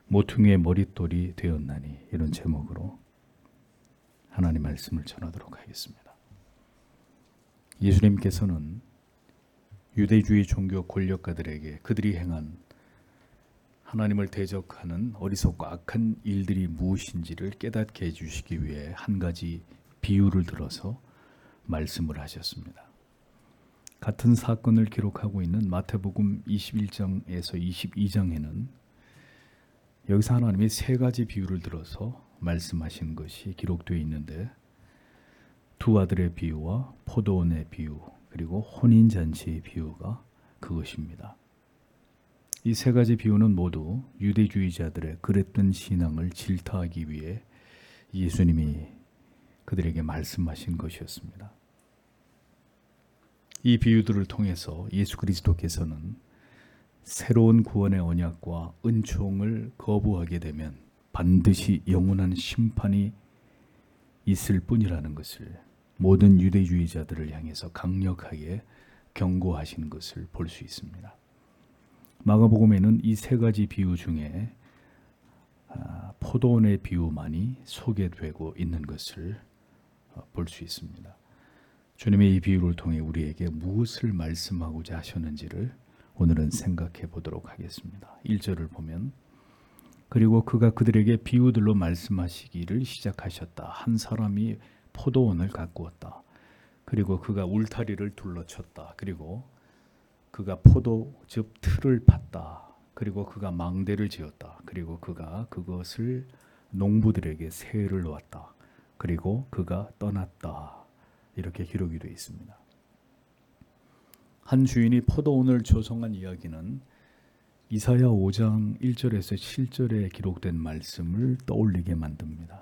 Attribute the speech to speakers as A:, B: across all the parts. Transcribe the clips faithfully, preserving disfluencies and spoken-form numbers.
A: 모퉁이의 머릿돌이 되었나니, 이런 제목으로 하나님 말씀을 전하도록 하겠습니다. 예수님께서는 유대주의 종교 권력가들에게 그들이 행한 하나님을 대적하는 어리석고 악한 일들이 무엇인지를 깨닫게 해주시기 위해 한 가지 비유를 들어서 말씀을 하셨습니다. 같은 사건을 기록하고 있는 마태복음 이십일 장에서 이십이 장에는 여기서 하나님이 세 가지 비유를 들어서 말씀하신 것이 기록되어 있는데, 두 아들의 비유와 포도원의 비유, 그리고 혼인잔치의 비유가 그것입니다. 이 세 가지 비유는 모두 유대주의자들의 그릇된 신앙을 질타하기 위해 예수님이 그들에게 말씀하신 것이었습니다. 이 비유들을 통해서 예수 그리스도께서는 새로운 구원의 언약과 은총을 거부하게 되면 반드시 영원한 심판이 있을 뿐이라는 것을 모든 유대주의자들을 향해서 강력하게 경고하신 것을 볼 수 있습니다. 마가복음에는 이 세 가지 비유 중에 포도원의 비유만이 소개되고 있는 것을 볼 수 있습니다. 주님의 이 비유를 통해 우리에게 무엇을 말씀하고자 하셨는지를 오늘은 생각해 보도록 하겠습니다. 일 절을 보면, 그리고 그가 그들에게 비유들로 말씀하시기를 시작하셨다. 한 사람이 포도원을 가꾸었다. 그리고 그가 울타리를 둘러쳤다. 그리고 그가 포도즙 틀을 팠다. 그리고 그가 망대를 지었다. 그리고 그가 그것을 농부들에게 세를 놓았다. 그리고 그가 떠났다. 이렇게 기록이 되어 있습니다. 한 주인이 포도원을 조성한 이야기는 이사야 오 장 일 절에서 칠 절에 기록된 말씀을 떠올리게 만듭니다.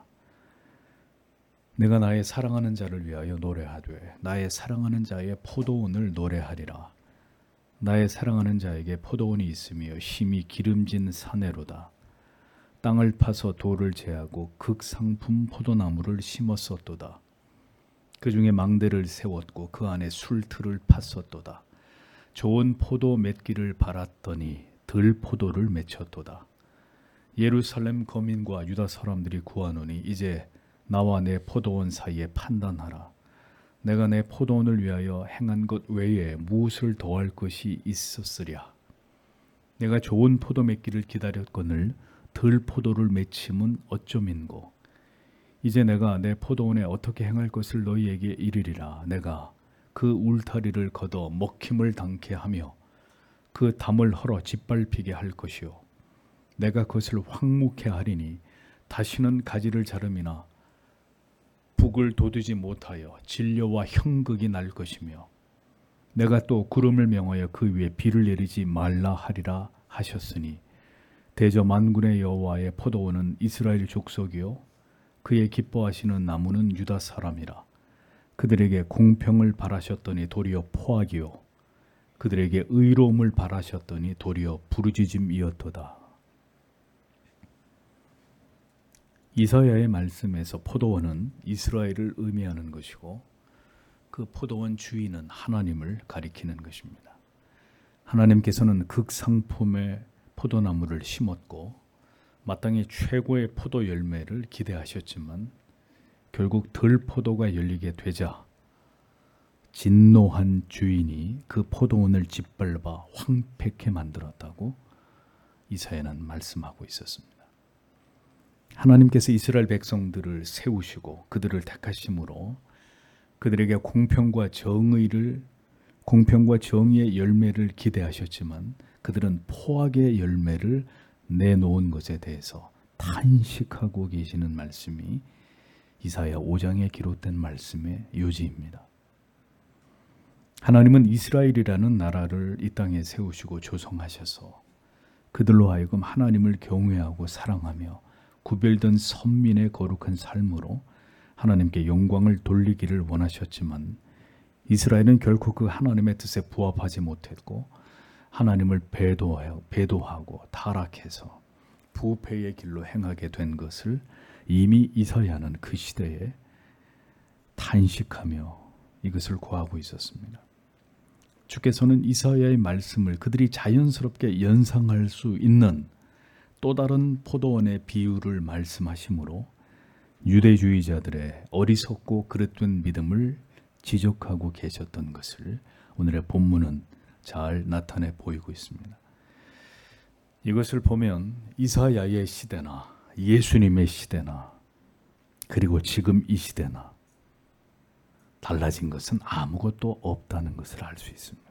A: 내가 나의 사랑하는 자를 위하여 노래하되 나의 사랑하는 자의 포도원을 노래하리라. 나의 사랑하는 자에게 포도원이 있으며 심히 기름진 사내로다. 땅을 파서 돌을 제하고 극상품 포도나무를 심었었도다. 그 중에 망대를 세웠고 그 안에 술틀을 팠었도다. 좋은 포도 맺기를 바랐더니 들포도를 맺혔도다. 예루살렘 거민과 유다 사람들이 구하노니 이제 나와 내 포도원 사이에 판단하라. 내가 내 포도원을 위하여 행한 것 외에 무엇을 더할 것이 있었으랴. 내가 좋은 포도 맺기를 기다렸거늘 들포도를 맺힘은 어쩌민고. 이제 내가 내 포도원에 어떻게 행할 것을 너희에게 이르리라. 내가 그 울타리를 걷어 먹힘을 당케 하며 그 담을 헐어 짓밟히게 할 것이요. 내가 그것을 황무케 하리니 다시는 가지를 자름이나 북을 돋우지 못하여 진려와 형극이 날 것이며, 내가 또 구름을 명하여 그 위에 비를 내리지 말라 하리라 하셨으니, 대저 만군의 여호와의 포도원은 이스라엘 족속이요 그의 기뻐하시는 나무는 유다 사람이라. 그들에게 공평을 바라셨더니 도리어 포악이요 그들에게 의로움을 바라셨더니 도리어 부르짖음이었도다. 이사야의 말씀에서 포도원은 이스라엘을 의미하는 것이고, 그 포도원 주인은 하나님을 가리키는 것입니다. 하나님께서는 극상품의 포도나무를 심었고 마땅히 최고의 포도 열매를 기대하셨지만 결국 들포도가 열리게 되자 진노한 주인이 그 포도원을 짓밟아 황폐케 만들었다고 이사야는 말씀하고 있었습니다. 하나님께서 이스라엘 백성들을 세우시고 그들을 택하심으로 그들에게 공평과 정의를 공평과 정의의 열매를 기대하셨지만 그들은 포악의 열매를 내놓은 것에 대해서 탄식하고 계시는 말씀이 이사야 오 장에 기록된 말씀의 요지입니다. 하나님은 이스라엘이라는 나라를 이 땅에 세우시고 조성하셔서 그들로 하여금 하나님을 경외하고 사랑하며 구별된 선민의 거룩한 삶으로 하나님께 영광을 돌리기를 원하셨지만 이스라엘은 결코 그 하나님의 뜻에 부합하지 못했고 하나님을 배도하여, 배도하고 타락해서 부패의 길로 행하게 된 것을 이미 이사야는 그 시대에 탄식하며 이것을 고하고 있었습니다. 주께서는 이사야의 말씀을 그들이 자연스럽게 연상할 수 있는 또 다른 포도원의 비유를 말씀하시므로 유대주의자들의 어리석고 그릇된 믿음을 지적하고 계셨던 것을 오늘의 본문은 잘 나타내 보이고 있습니다. 이것을 보면 이사야의 시대나 예수님의 시대나 그리고 지금 이 시대나 달라진 것은 아무것도 없다는 것을 알 수 있습니다.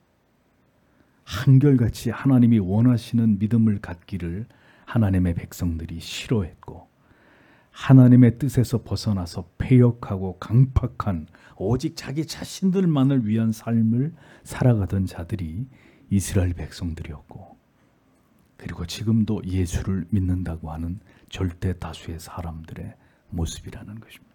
A: 한결같이 하나님이 원하시는 믿음을 갖기를 하나님의 백성들이 싫어했고 하나님의 뜻에서 벗어나서 패역하고 강팍한 오직 자기 자신들만을 위한 삶을 살아가던 자들이 이스라엘 백성들이었고 그리고 지금도 예수를 믿는다고 하는 절대 다수의 사람들의 모습이라는 것입니다.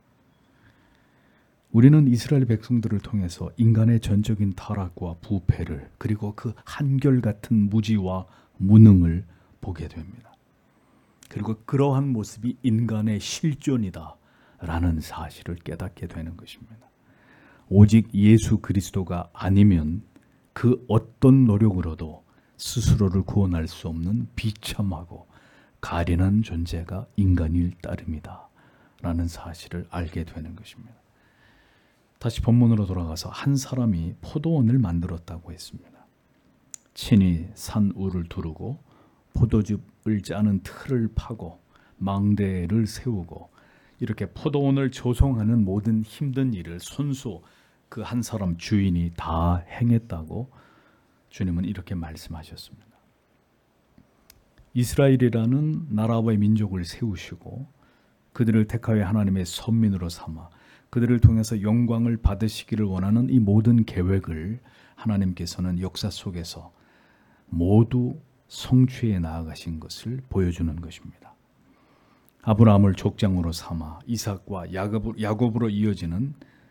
A: 우리는 이스라엘 백성들을 통해서 인간의 전적인 타락과 부패를 그리고 그 한결같은 무지와 무능을 보게 됩니다. 그리고 그러한 모습이 인간의 실존이다 라는 사실을 깨닫게 되는 것입니다. 오직 예수 그리스도가 아니면 그 어떤 노력으로도 스스로를 구원할 수 없는 비참하고 가련한 존재가 인간일 따름이다 라는 사실을 알게 되는 것입니다. 다시 본문으로 돌아가서 한 사람이 포도원을 만들었다고 했습니다. 친히 산우를 두르고 포도즙을 짜는 틀을 파고 망대를 세우고 이렇게 포도원을 조성하는 모든 힘든 일을 손수 그 한 사람 주인이 다 행했다고 주님은 이렇게 말씀하셨습니다. 이스라엘이라는 나라와 민족을 세우시고 그들을 택하여 하나님의 선민으로 삼아 그들을 통해서 영광을 받으시기를 원하는 이 모든 계획을 하나님께서는 역사 속에서 모두 성취해 나아가신 것을 보여주는 것입니다. 아브라함을 족장으로 삼아 이삭과 야곱으로 이어지는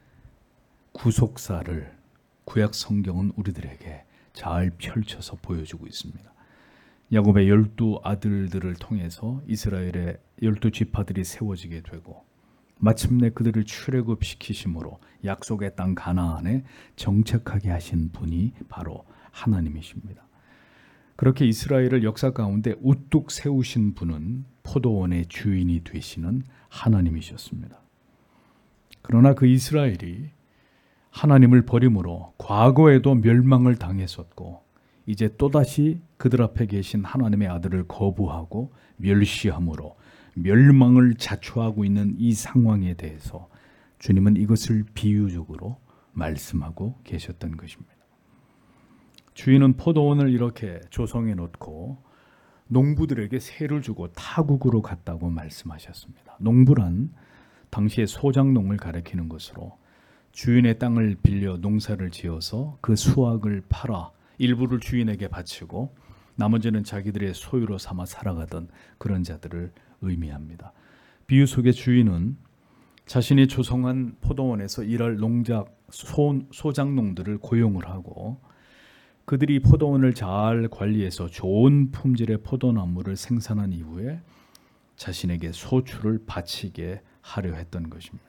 A: 구속사를 구약 성경은 우리들에게 잘 펼쳐서 보여주고 있습니다. 야곱의 열두 아들들을 통해서 이스라엘의 열두 지파들이 세워지게 되고 마침내 그들을 출애굽시키심으로 약속의 땅 가나안에 정착하게 하신 분이 바로 하나님이십니다. 그렇게 이스라엘을 역사 가운데 우뚝 세우신 분은 포도원의 주인이 되시는 하나님이셨습니다. 그러나 그 이스라엘이 하나님을 버림으로 과거에도 멸망을 당했었고 이제 또다시 그들 앞에 계신 하나님의 아들을 거부하고 멸시함으로 멸망을 자초하고 있는 이 상황에 대해서 주님은 이것을 비유적으로 말씀하고 계셨던 것입니다. 주인은 포도원을 이렇게 조성해 놓고 농부들에게 세를 주고 타국으로 갔다고 말씀하셨습니다. 농부란 당시의 소작농을 가리키는 것으로 주인의 땅을 빌려 농사를 지어서 그 수확을 팔아 일부를 주인에게 바치고 나머지는 자기들의 소유로 삼아 살아가던 그런 자들을 의미합니다. 비유 속의 주인은 자신이 조성한 포도원에서 일할 농작 소, 소작농들을 고용을 하고 그들이 포도원을 잘 관리해서 좋은 품질의 포도나무를 생산한 이후에 자신에게 소출을 바치게 하려 했던 것입니다.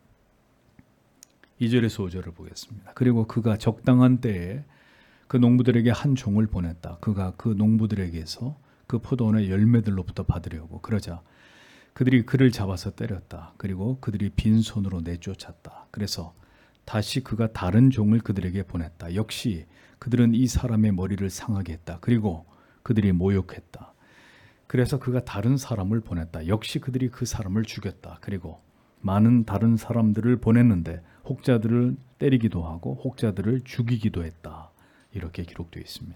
A: 이 절에서 오 절을 보겠습니다. 그리고 그가 적당한 때에 그 농부들에게 한 종을 보냈다. 그가 그 농부들에게서 그 포도원의 열매들로부터 받으려고 그러자 그들이 그를 잡아서 때렸다. 그리고 그들이 빈손으로 내쫓았다. 그래서 다시 그가 다른 종을 그들에게 보냈다. 역시 그들은 이 사람의 머리를 상하게 했다. 그리고 그들이 모욕했다. 그래서 그가 다른 사람을 보냈다. 역시 그들이 그 사람을 죽였다. 그리고 많은 다른 사람들을 보냈는데 혹자들을 때리기도 하고 혹자들을 죽이기도 했다. 이렇게 기록되어 있습니다.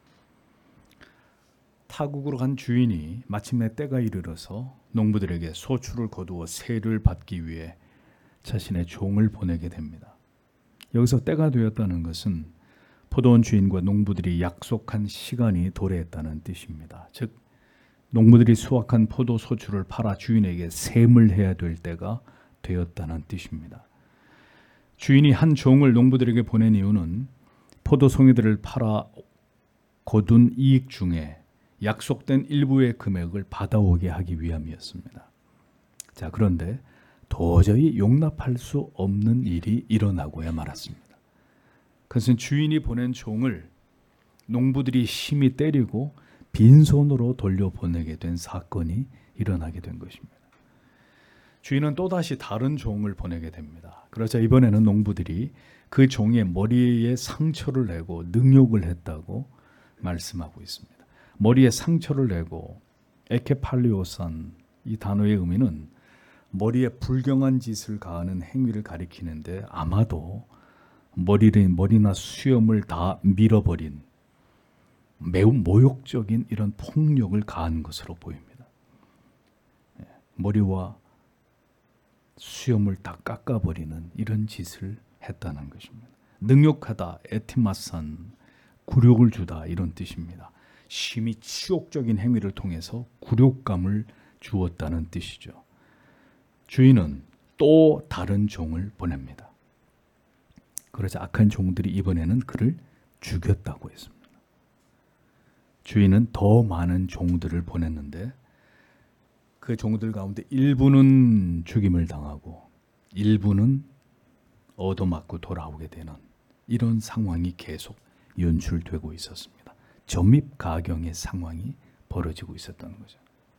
A: 타국으로 간 주인이 마침내 때가 이르러서 농부들에게 소출을 거두어 세를 받기 위해 자신의 종을 보내게 됩니다. 여기서 때가 되었다는 것은 포도원 주인과 농부들이 약속한 시간이 도래했다는 뜻입니다. 즉 농부들이 수확한 포도 소출을 팔아 주인에게 셈을 해야 될 때가 되었다는 뜻입니다. 주인이 한 종을 농부들에게 보낸 이유는 포도 송이들을 팔아 거둔 이익 중에 약속된 일부의 금액을 받아오게 하기 위함이었습니다. 자, 그런데 도저히 용납할 수 없는 일이 일어나고야 말았습니다. 그것은 주인이 보낸 종을 농부들이 심히 때리고 빈손으로 돌려보내게 된 사건이 일어나게 된 것입니다. 주인은 또다시 다른 종을 보내게 됩니다. 그러자 이번에는 농부들이 그 종의 머리에 상처를 내고 능욕을 했다고 말씀하고 있습니다. 머리에 상처를 내고 에케팔리오산, 이 단어의 의미는 머리에 불경한 짓을 가하는 행위를 가리키는데 아마도 머리를, 머리나 수염을 다 밀어버린 매우 모욕적인 이런 폭력을 가한 것으로 보입니다. 머리와 수염을 다 깎아버리는 이런 짓을 했다는 것입니다. 능욕하다, 에티마산, 굴욕을 주다 이런 뜻입니다. 심히 치욕적인 행위를 통해서 굴욕감을 주었다는 뜻이죠. 주인은 또 다른 종을 보냅니다. 그러자 악한 종들이 이번에는 그를 죽였다고 했습니다. 주인은 더 많은 종들을 보냈는데 그 종들 가운데 일부는 죽임을 당하고 일부는 얻어맞고 돌아오게 되는 이런 상황이 계속 연출되고 있었습니다. 점입가경의 상황이 벌어지고 있었던 거죠.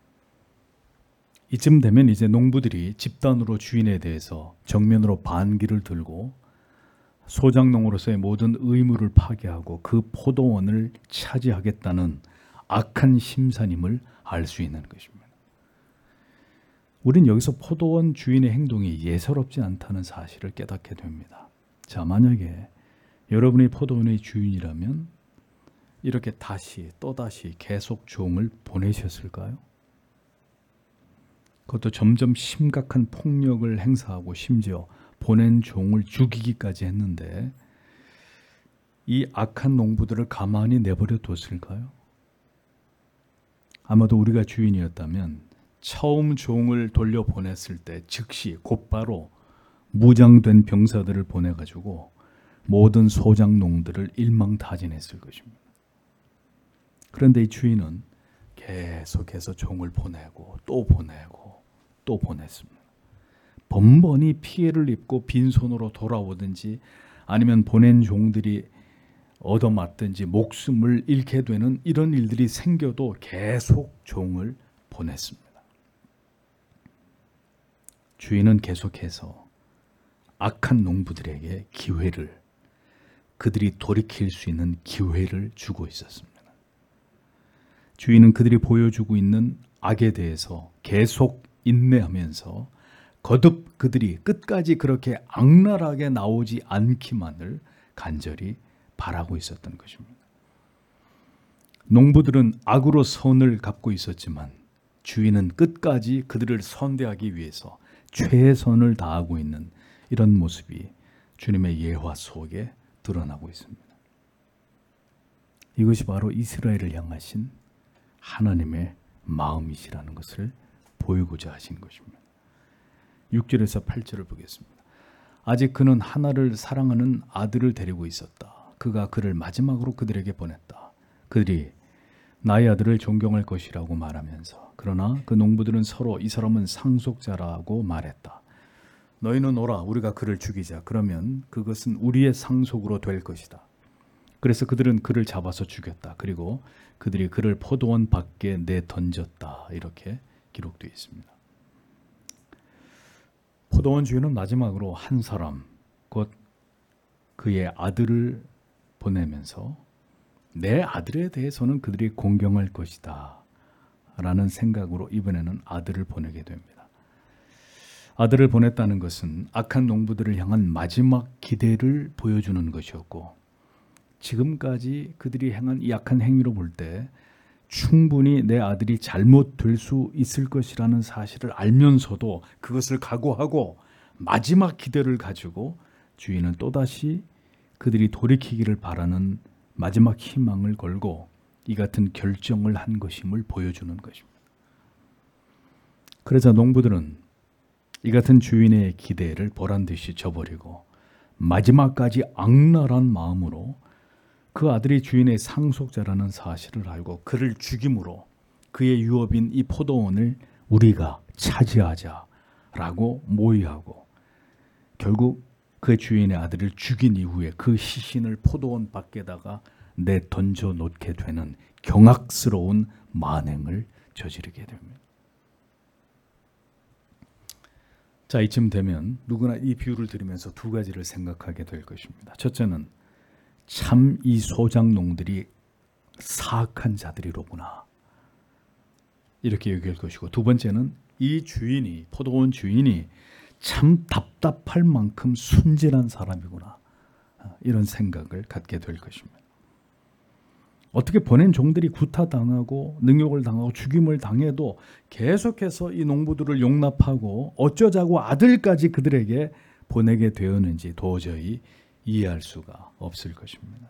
A: 이쯤 되면 이제 농부들이 집단으로 주인에 대해서 정면으로 반기를 들고 소작농으로서의 모든 의무를 파기하고 그 포도원을 차지하겠다는 악한 심산임을 알 수 있는 것입니다. 우린 여기서 포도원 주인의 행동이 예사롭지 않다는 사실을 깨닫게 됩니다. 자, 만약에 여러분이 포도원의 주인이라면 이렇게 다시 또다시 계속 종을 보내셨을까요? 그것도 점점 심각한 폭력을 행사하고 심지어 보낸 종을 죽이기까지 했는데 이 악한 농부들을 가만히 내버려 뒀을까요? 아마도 우리가 주인이었다면 처음 종을 돌려보냈을 때 즉시 곧바로 무장된 병사들을 보내가지고 모든 소작농들을 일망타진했을 것입니다. 그런데 이 주인은 계속해서 종을 보내고 또 보내고 또 보냈습니다. 번번이 피해를 입고 빈손으로 돌아오든지 아니면 보낸 종들이 얻어맞든지 목숨을 잃게 되는 이런 일들이 생겨도 계속 종을 보냈습니다. 주인은 계속해서 악한 농부들에게 기회를, 그들이 돌이킬 수 있는 기회를 주고 있었습니다. 주인은 그들이 보여주고 있는 악에 대해서 계속 인내하면서 거듭 그들이 끝까지 그렇게 악랄하게 나오지 않기만을 간절히 바라고 있었던 것입니다. 농부들은 악으로 선을 갚고 있었지만 주인은 끝까지 그들을 선대하기 위해서 최선을 다하고 있는 이런 모습이 주님의 예화 속에 드러나고 있습니다. 이것이 바로 이스라엘을 향하신 하나님의 마음이시라는 것을 보이고자 하신 것입니다. 육 절에서 팔 절을 보겠습니다. 아직 그는 하나를 사랑하는 아들을 데리고 있었다. 그가 그를 마지막으로 그들에게 보냈다. 그들이 나의 아들을 존경할 것이라고 말하면서 그러나 그 농부들은 서로 이 사람은 상속자라고 말했다. 너희는 오라, 우리가 그를 죽이자. 그러면 그것은 우리의 상속으로 될 것이다. 그래서 그들은 그를 잡아서 죽였다. 그리고 그들이 그를 포도원 밖에 내던졌다. 이렇게 기록되어 있습니다. 포도원 주인은 마지막으로 한 사람, 곧 그의 아들을 보내면서 내 아들에 대해서는 그들이 공경할 것이다 라는 생각으로 이번에는 아들을 보내게 됩니다. 아들을 보냈다는 것은 악한 농부들을 향한 마지막 기대를 보여주는 것이었고, 지금까지 그들이 행한 이 악한 행위로 볼 때 충분히 내 아들이 잘못될 수 있을 것이라는 사실을 알면서도 그것을 각오하고 마지막 기대를 가지고 주인은 또다시 그들이 돌이키기를 바라는 마지막 희망을 걸고 이 같은 결정을 한 것임을 보여주는 것입니다. 그래서 농부들은 이 같은 주인의 기대를 보란듯이 저버리고 마지막까지 악랄한 마음으로 그 아들이 주인의 상속자라는 사실을 알고 그를 죽임으로 그의 유업인 이 포도원을 우리가 차지하자라고 모의하고 결국 그 주인의 아들을 죽인 이후에 그 시신을 포도원 밖에다가 내던져 놓게 되는 경악스러운 만행을 저지르게 됩니다. 자, 이쯤 되면 누구나 이 비유를 들으면서 두 가지를 생각하게 될 것입니다. 첫째는 참 이 소작농들이 사악한 자들이로구나, 이렇게 얘기할 것이고, 두 번째는 이 주인이, 포도원 주인이 참 답답할 만큼 순진한 사람이구나, 이런 생각을 갖게 될 것입니다. 어떻게 보낸 종들이 구타당하고 능욕을 당하고 죽임을 당해도 계속해서 이 농부들을 용납하고 어쩌자고 아들까지 그들에게 보내게 되었는지 도저히 이해할 수가 없을 것입니다.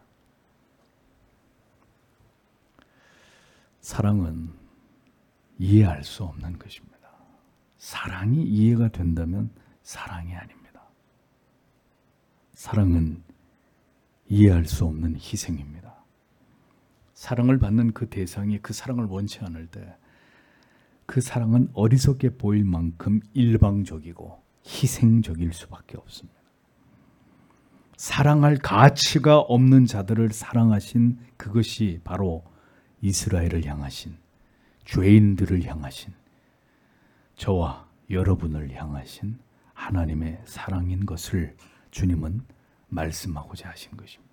A: 사랑은 이해할 수 없는 것입니다. 사랑이 이해가 된다면 사랑이 아닙니다. 사랑은 이해할 수 없는 희생입니다. 사랑을 받는 그 대상이 그 사랑을 원치 않을 때 그 사랑은 어리석게 보일 만큼 일방적이고 희생적일 수밖에 없습니다. 사랑할 가치가 없는 자들을 사랑하신 그것이 바로 이스라엘을 향하신, 죄인들을 향하신, 저와 여러분을 향하신 하나님의 사랑인 것을 주님은 말씀하고자 하신 것입니다.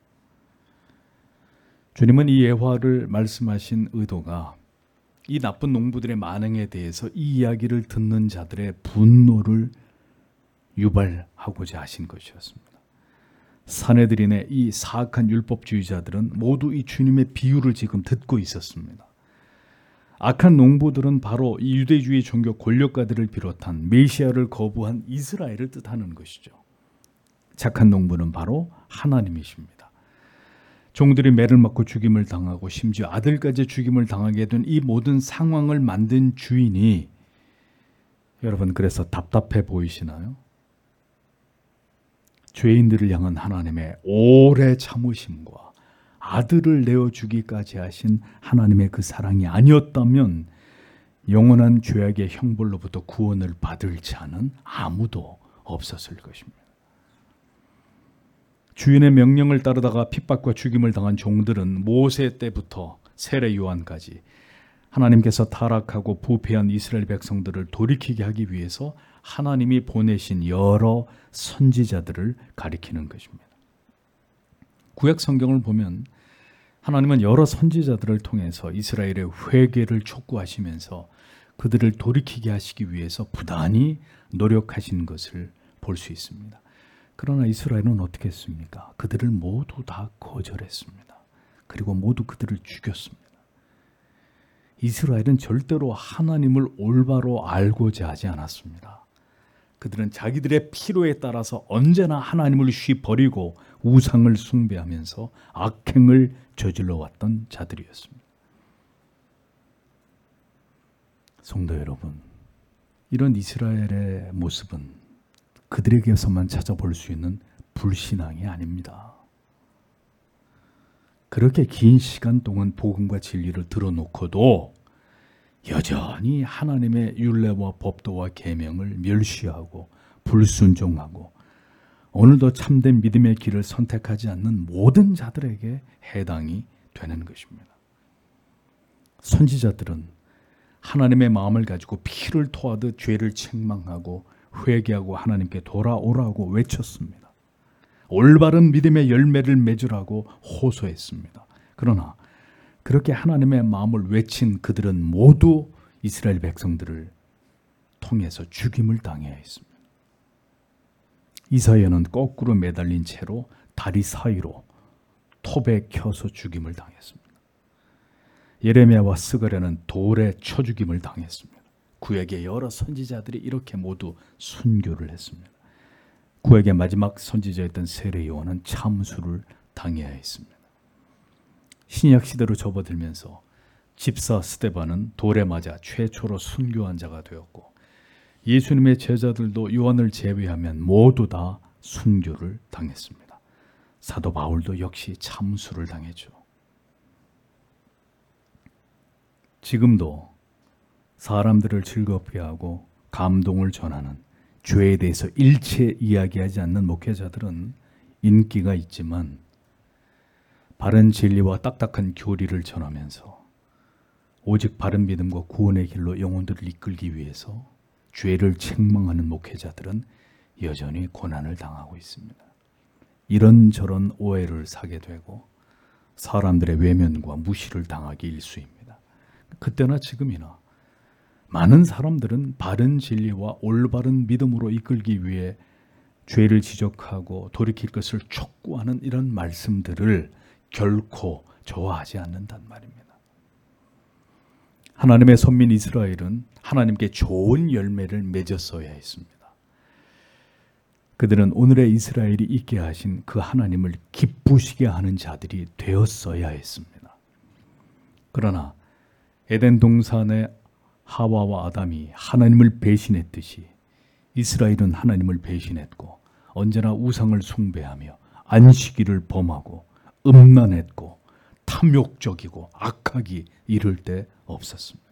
A: 주님은 이 예화를 말씀하신 의도가 이 나쁜 농부들의 만행에 대해서 이 이야기를 듣는 자들의 분노를 유발하고자 하신 것이었습니다. 사내들인의 이 사악한 율법주의자들은 모두 이 주님의 비유를 지금 듣고 있었습니다. 악한 농부들은 바로 이 유대주의 종교 권력가들을 비롯한 메시아를 거부한 이스라엘을 뜻하는 것이죠. 착한 농부는 바로 하나님이십니다. 종들이 매를 맞고 죽임을 당하고 심지어 아들까지 죽임을 당하게 된 이 모든 상황을 만든 주인이, 여러분, 그래서 답답해 보이시나요? 죄인들을 향한 하나님의 오래 참으심과 아들을 내어주기까지 하신 하나님의 그 사랑이 아니었다면 영원한 죄악의 형벌로부터 구원을 받을 자는 아무도 없었을 것입니다. 주인의 명령을 따르다가 핍박과 죽임을 당한 종들은 모세 때부터 세례 요한까지 하나님께서 타락하고 부패한 이스라엘 백성들을 돌이키게 하기 위해서 하나님이 보내신 여러 선지자들을 가리키는 것입니다. 구약 성경을 보면 하나님은 여러 선지자들을 통해서 이스라엘의 회개를 촉구하시면서 그들을 돌이키게 하시기 위해서 부단히 노력하신 것을 볼 수 있습니다. 그러나 이스라엘은 어떻게 했습니까? 그들을 모두 다 거절했습니다. 그리고 모두 그들을 죽였습니다. 이스라엘은 절대로 하나님을 올바로 알고자 하지 않았습니다. 그들은 자기들의 필요에 따라서 언제나 하나님을 쉬버리고 우상을 숭배하면서 악행을 저질러 왔던 자들이었습니다. 성도 여러분, 이런 이스라엘의 모습은 그들에게서만 찾아볼 수 있는 불신앙이 아닙니다. 그렇게 긴 시간 동안 복음과 진리를 들어놓고도 여전히 하나님의 율례와 법도와 계명을 멸시하고 불순종하고 오늘도 참된 믿음의 길을 선택하지 않는 모든 자들에게 해당이 되는 것입니다. 선지자들은 하나님의 마음을 가지고 피를 토하듯 죄를 책망하고 회개하고 하나님께 돌아오라고 외쳤습니다. 올바른 믿음의 열매를 맺으라고 호소했습니다. 그러나 그렇게 하나님의 마음을 외친 그들은 모두 이스라엘 백성들을 통해서 죽임을 당해야 했습니다. 이사야는 거꾸로 매달린 채로 다리 사이로 톱에 켜서 죽임을 당했습니다. 예레미야와 스가랴는 돌에 쳐 죽임을 당했습니다. 구약의 여러 선지자들이 이렇게 모두 순교를 했습니다. 구약의 마지막 선지자였던 세례 요한은 참수를 당해야 했습니다. 신약 시대로 접어들면서 집사 스데반은 돌에 맞아 최초로 순교한 자가 되었고, 예수님의 제자들도 요한을 제외하면 모두 다 순교를 당했습니다. 사도 바울도 역시 참수를 당했죠. 지금도 사람들을 즐겁게 하고 감동을 전하는 죄에 대해서 일체 이야기하지 않는 목회자들은 인기가 있지만 바른 진리와 딱딱한 교리를 전하면서 오직 바른 믿음과 구원의 길로 영혼들을 이끌기 위해서 죄를 책망하는 목회자들은 여전히 고난을 당하고 있습니다. 이런저런 오해를 사게 되고 사람들의 외면과 무시를 당하기 일쑤입니다. 그때나 지금이나 많은 사람들은 바른 진리와 올바른 믿음으로 이끌기 위해 죄를 지적하고 돌이킬 것을 촉구하는 이런 말씀들을 결코 좋아하지 않는단 말입니다. 하나님의 선민 이스라엘은 하나님께 좋은 열매를 맺었어야 했습니다. 그들은 오늘의 이스라엘이 있게 하신 그 하나님을 기쁘시게 하는 자들이 되었어야 했습니다. 그러나 에덴 동산의 하와와 아담이 하나님을 배신했듯이 이스라엘은 하나님을 배신했고 언제나 우상을 숭배하며 안식일을 범하고 음란했고 탐욕적이고 악하기 이를 데 없었습니다.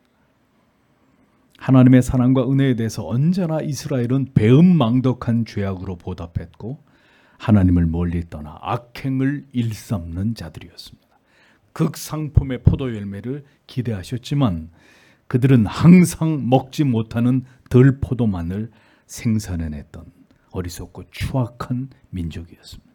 A: 하나님의 사랑과 은혜에 대해서 언제나 이스라엘은 배은망덕한 죄악으로 보답했고 하나님을 멀리 떠나 악행을 일삼는 자들이었습니다. 극상품의 포도 열매를 기대하셨지만 그들은 항상 먹지 못하는 들포도만을 생산해냈던 어리석고 추악한 민족이었습니다.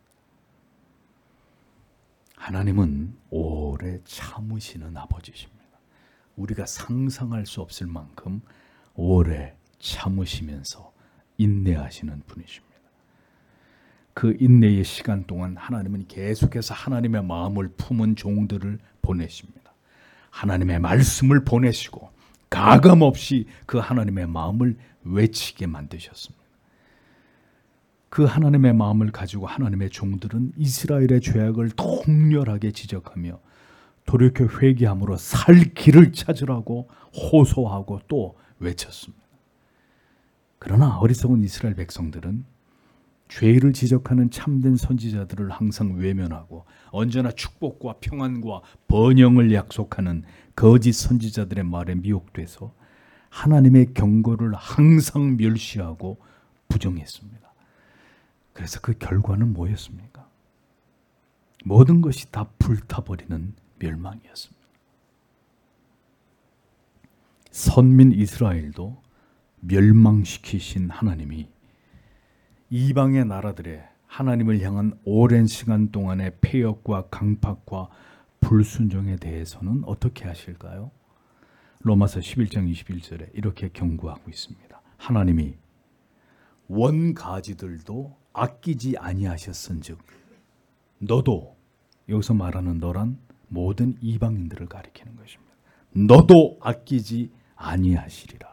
A: 하나님은 오래 참으시는 아버지십니다. 우리가 상상할 수 없을 만큼 오래 참으시면서 인내하시는 분이십니다. 그 인내의 시간 동안 하나님은 계속해서 하나님의 마음을 품은 종들을 보내십니다. 하나님의 말씀을 보내시고 가감없이 그 하나님의 마음을 외치게 만드셨습니다. 그 하나님의 마음을 가지고 하나님의 종들은 이스라엘의 죄악을 통렬하게 지적하며 돌이켜 회개함으로 살 길을 찾으라고 호소하고 또 외쳤습니다. 그러나 어리석은 이스라엘 백성들은 죄를 지적하는 참된 선지자들을 항상 외면하고 언제나 축복과 평안과 번영을 약속하는 거짓 선지자들의 말에 미혹돼서 하나님의 경고를 항상 멸시하고 부정했습니다. 그래서 그 결과는 뭐였습니까? 모든 것이 다 불타버리는 멸망이었습니다. 선민 이스라엘도 멸망시키신 하나님이 이방의 나라들의 하나님을 향한 오랜 시간 동안의 폐역과 강팍과 불순종에 대해서는 어떻게 하실까요? 로마서 십일 장 이십일 절에 이렇게 경고하고 있습니다. 하나님이 원가지들도 아끼지 아니하셨은즉 너도, 여기서 말하는 너란 모든 이방인들을 가리키는 것입니다. 너도 아끼지 아니하시리라.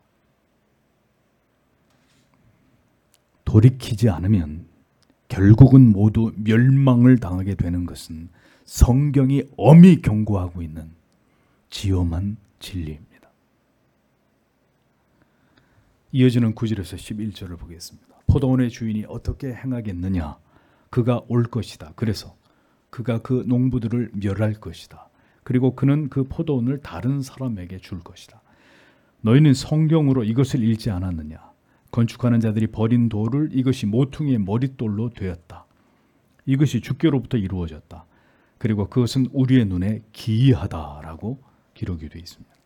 A: 돌이키지 않으면 결국은 모두 멸망을 당하게 되는 것은 성경이 엄히 경고하고 있는 지엄한 진리입니다. 이어지는 구 절에서 십일 절을 보겠습니다. 포도원의 주인이 어떻게 행하겠느냐? 그가 올 것이다. 그래서 그가 그 농부들을 멸할 것이다. 그리고 그는 그 포도원을 다른 사람에게 줄 것이다. 너희는 성경으로 이것을 읽지 않았느냐? 건축하는 자들이 버린 돌을 이것이 모퉁이의 머릿돌로 되었다. 이것이 주께로부터 이루어졌다. 그리고 그것은 우리의 눈에 기이하다라고 기록이 되어 있습니다.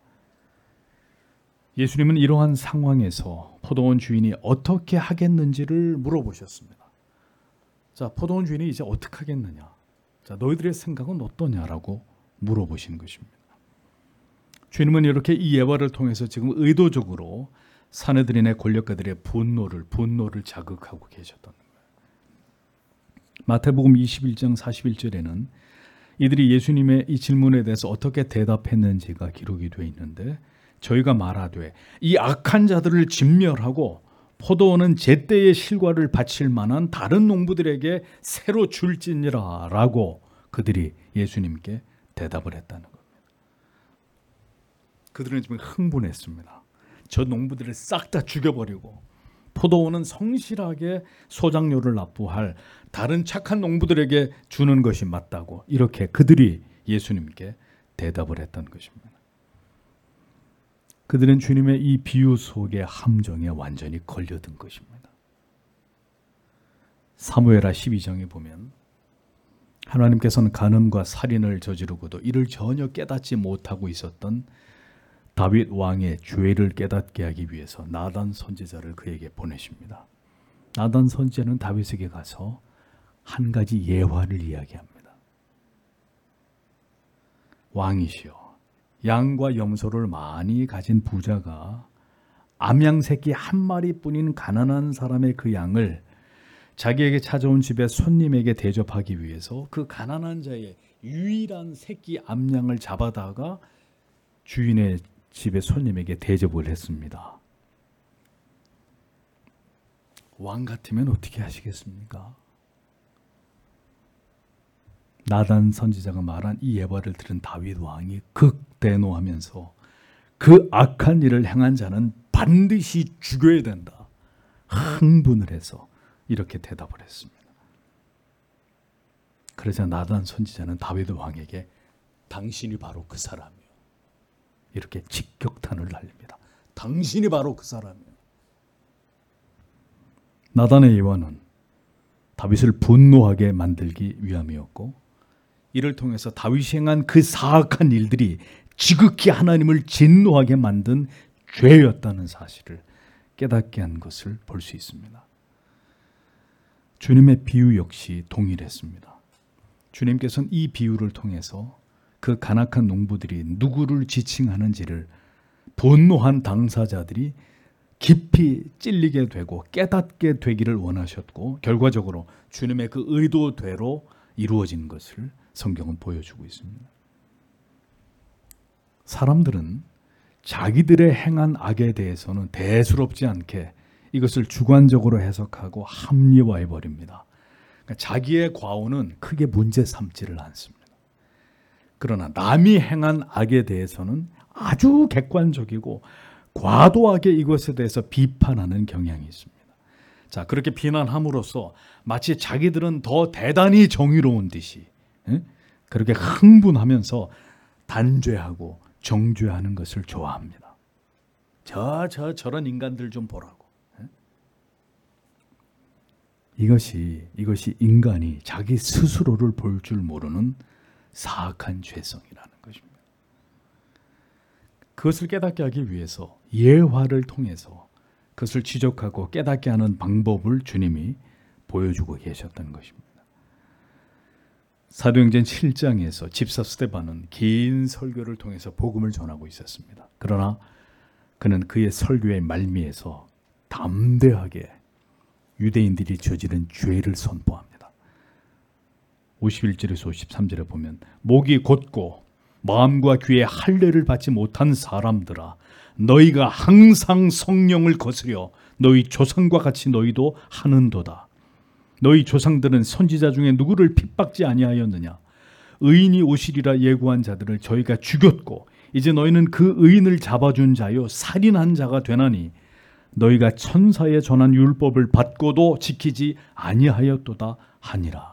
A: 예수님은 이러한 상황에서 포도원 주인이 어떻게 하겠는지를 물어보셨습니다. 자, 포도원 주인이 이제 어떻게 하겠느냐? 자, 너희들의 생각은 어떠냐라고 물어보신 것입니다. 주님은 이렇게 이 예화를 통해서 지금 의도적으로 사내들인의 권력가들의 분노를 분노를 자극하고 계셨던 거예요. 마태복음 이십일 장 사십일 절에는 이들이 예수님의 이 질문에 대해서 어떻게 대답했는지가 기록이 되어 있는데 저희가 말하되 이 악한 자들을 진멸하고 포도원은 제때의 실과를 바칠 만한 다른 농부들에게 새로 줄지니라 라고 그들이 예수님께 대답을 했다는 겁니다. 그들은 지금 흥분했습니다. 저 농부들을 싹 다 죽여버리고 포도원은 성실하게 소작료를 납부할 다른 착한 농부들에게 주는 것이 맞다고 이렇게 그들이 예수님께 대답을 했던 것입니다. 그들은 주님의 이 비유 속의 함정에 완전히 걸려든 것입니다. 사무엘하 십이 장에 보면 하나님께서는 간음과 살인을 저지르고도 이를 전혀 깨닫지 못하고 있었던 다윗 왕의 죄를 깨닫게 하기 위해서 나단 선지자를 그에게 보내십니다. 나단 선지자는 다윗에게 가서 한 가지 예화를 이야기합니다. 왕이시여, 양과 염소를 많이 가진 부자가 암양 새끼 한 마리뿐인 가난한 사람의 그 양을 자기에게 찾아온 집에 손님에게 대접하기 위해서 그 가난한 자의 유일한 새끼 암양을 잡아다가 주인의 집에 손님에게 대접을 했습니다. 왕 같으면 어떻게 하시겠습니까? 나단 선지자가 말한 이 예화를 들은 다윗 왕이 극대노하면서 그 악한 일을 행한 자는 반드시 죽여야 된다. 흥분을 해서 이렇게 대답을 했습니다. 그러자 나단 선지자는 다윗 왕에게 당신이 바로 그 사람이요, 이렇게 직격탄을 날립니다. 당신이 바로 그 사람이요. 나단의 예화는 다윗을 분노하게 만들기 위함이었고, 이를 통해서 다윗이 행한 그 사악한 일들이 지극히 하나님을 진노하게 만든 죄였다는 사실을 깨닫게 한 것을 볼 수 있습니다. 주님의 비유 역시 동일했습니다. 주님께서는 이 비유를 통해서 그 간악한 농부들이 누구를 지칭하는지를 분노한 당사자들이 깊이 찔리게 되고 깨닫게 되기를 원하셨고, 결과적으로 주님의 그 의도대로 이루어진 것을 성경은 보여주고 있습니다. 사람들은 자기들의 행한 악에 대해서는 대수롭지 않게 이것을 주관적으로 해석하고 합리화해 버립니다. 그러니까 자기의 과오는 크게 문제 삼지를 않습니다. 그러나 남이 행한 악에 대해서는 아주 객관적이고 과도하게 이것에 대해서 비판하는 경향이 있습니다. 자, 그렇게 비난함으로써 마치 자기들은 더 대단히 정의로운 듯이, 에? 그렇게 흥분하면서 단죄하고 정죄하는 것을 좋아합니다. 저, 저, 저런 인간들 좀 보라고. 에? 이것이, 이것이 인간이 자기 스스로를 볼 줄 모르는 사악한 죄성이라는 것입니다. 그것을 깨닫게 하기 위해서 예화를 통해서 그것을 지적하고 깨닫게 하는 방법을 주님이 보여주고 계셨던 것입니다. 사도행전 칠 장에서 집사 스데반은 긴 설교를 통해서 복음을 전하고 있었습니다. 그러나 그는 그의 설교의 말미에서 담대하게 유대인들이 저지른 죄를 선포합니다. 오십일 절에서 오십삼 절에 보면, 목이 곧고 마음과 귀에 할례를 받지 못한 사람들아, 너희가 항상 성령을 거스려 너희 조상과 같이 너희도 하는도다. 너희 조상들은 선지자 중에 누구를 핍박지 아니하였느냐? 의인이 오시리라 예고한 자들을 저희가 죽였고, 이제 너희는 그 의인을 잡아준 자요 살인한 자가 되나니 너희가 천사의 전한 율법을 받고도 지키지 아니하였도다 하니라.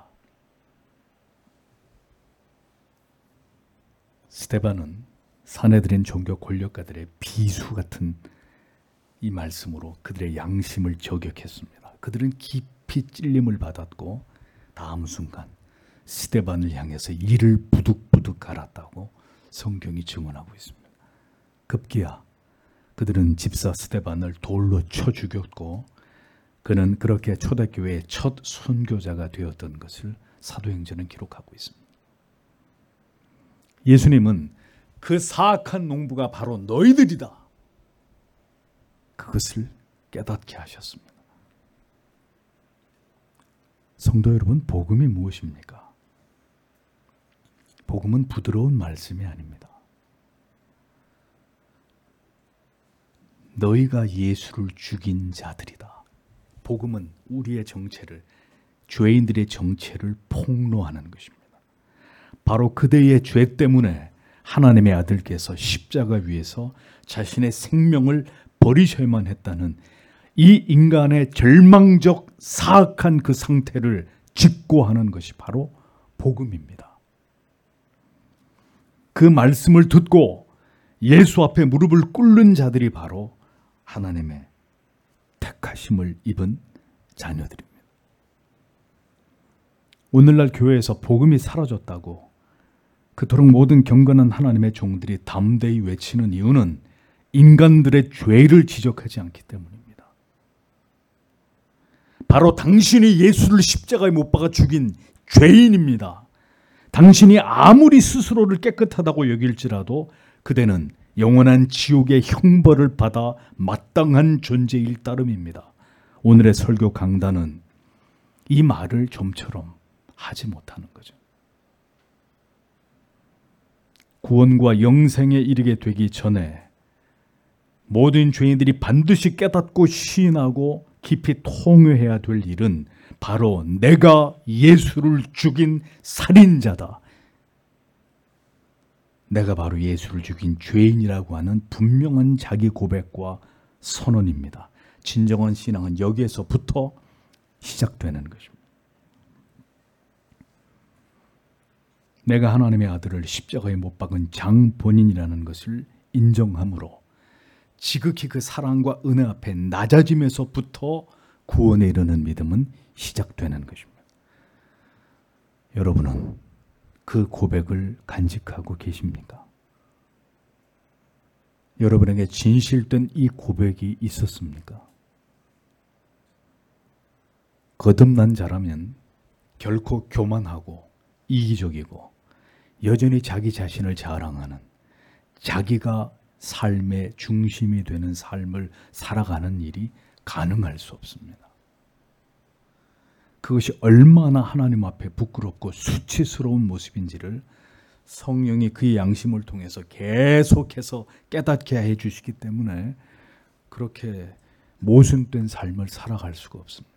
A: 스데반은 사내들인 종교 권력가들의 비수 같은 이 말씀으로 그들의 양심을 저격했습니다. 그들은 깊이 찔림을 받았고 다음 순간 스데반을 향해서 이를 부득부득 갈았다고 성경이 증언하고 있습니다. 급기야 그들은 집사 스데반을 돌로 쳐 죽였고, 그는 그렇게 초대교회의 첫 선교자가 되었던 것을 사도행전은 기록하고 있습니다. 예수님은 그 사악한 농부가 바로 너희들이다, 그것을 깨닫게 하셨습니다. 성도 여러분, 복음이 무엇입니까? 복음은 부드러운 말씀이 아닙니다. 너희가 예수를 죽인 자들이다. 복음은 우리의 정체를, 죄인들의 정체를 폭로하는 것입니다. 바로 그들의 죄 때문에 하나님의 아들께서 십자가 위에서 자신의 생명을 버리셔야만 했다는 이 인간의 절망적 사악한 그 상태를 직고하는 것이 바로 복음입니다. 그 말씀을 듣고 예수 앞에 무릎을 꿇는 자들이 바로 하나님의 택하심을 입은 자녀들입니다. 오늘날 교회에서 복음이 사라졌다고 그토록 모든 경건한 하나님의 종들이 담대히 외치는 이유는 인간들의 죄를 지적하지 않기 때문입니다. 바로 당신이 예수를 십자가에 못 박아 죽인 죄인입니다. 당신이 아무리 스스로를 깨끗하다고 여길지라도 그대는 영원한 지옥의 형벌을 받아 마땅한 존재일 따름입니다. 오늘의 설교 강단은 이 말을 좀처럼 하지 못하는 거죠. 구원과 영생에 이르게 되기 전에 모든 죄인들이 반드시 깨닫고 시인하고 깊이 통회해야 될 일은 바로 내가 예수를 죽인 살인자다. 내가 바로 예수를 죽인 죄인이라고 하는 분명한 자기 고백과 선언입니다. 진정한 신앙은 여기에서부터 시작되는 것입니다. 내가 하나님의 아들을 십자가에 못 박은 장본인이라는 것을 인정함으로 지극히 그 사랑과 은혜 앞에 낮아짐에서부터 구원에 이르는 믿음은 시작되는 것입니다. 여러분은 그 고백을 간직하고 계십니까? 여러분에게 진실된 이 고백이 있었습니까? 거듭난 자라면 결코 교만하고 이기적이고 여전히 자기 자신을 자랑하는, 자기가 삶의 중심이 되는 삶을 살아가는 일이 가능할 수 없습니다. 그것이 얼마나 하나님 앞에 부끄럽고 수치스러운 모습인지를 성령이 그의 양심을 통해서 계속해서 깨닫게 해 주시기 때문에 그렇게 모순된 삶을 살아갈 수가 없습니다.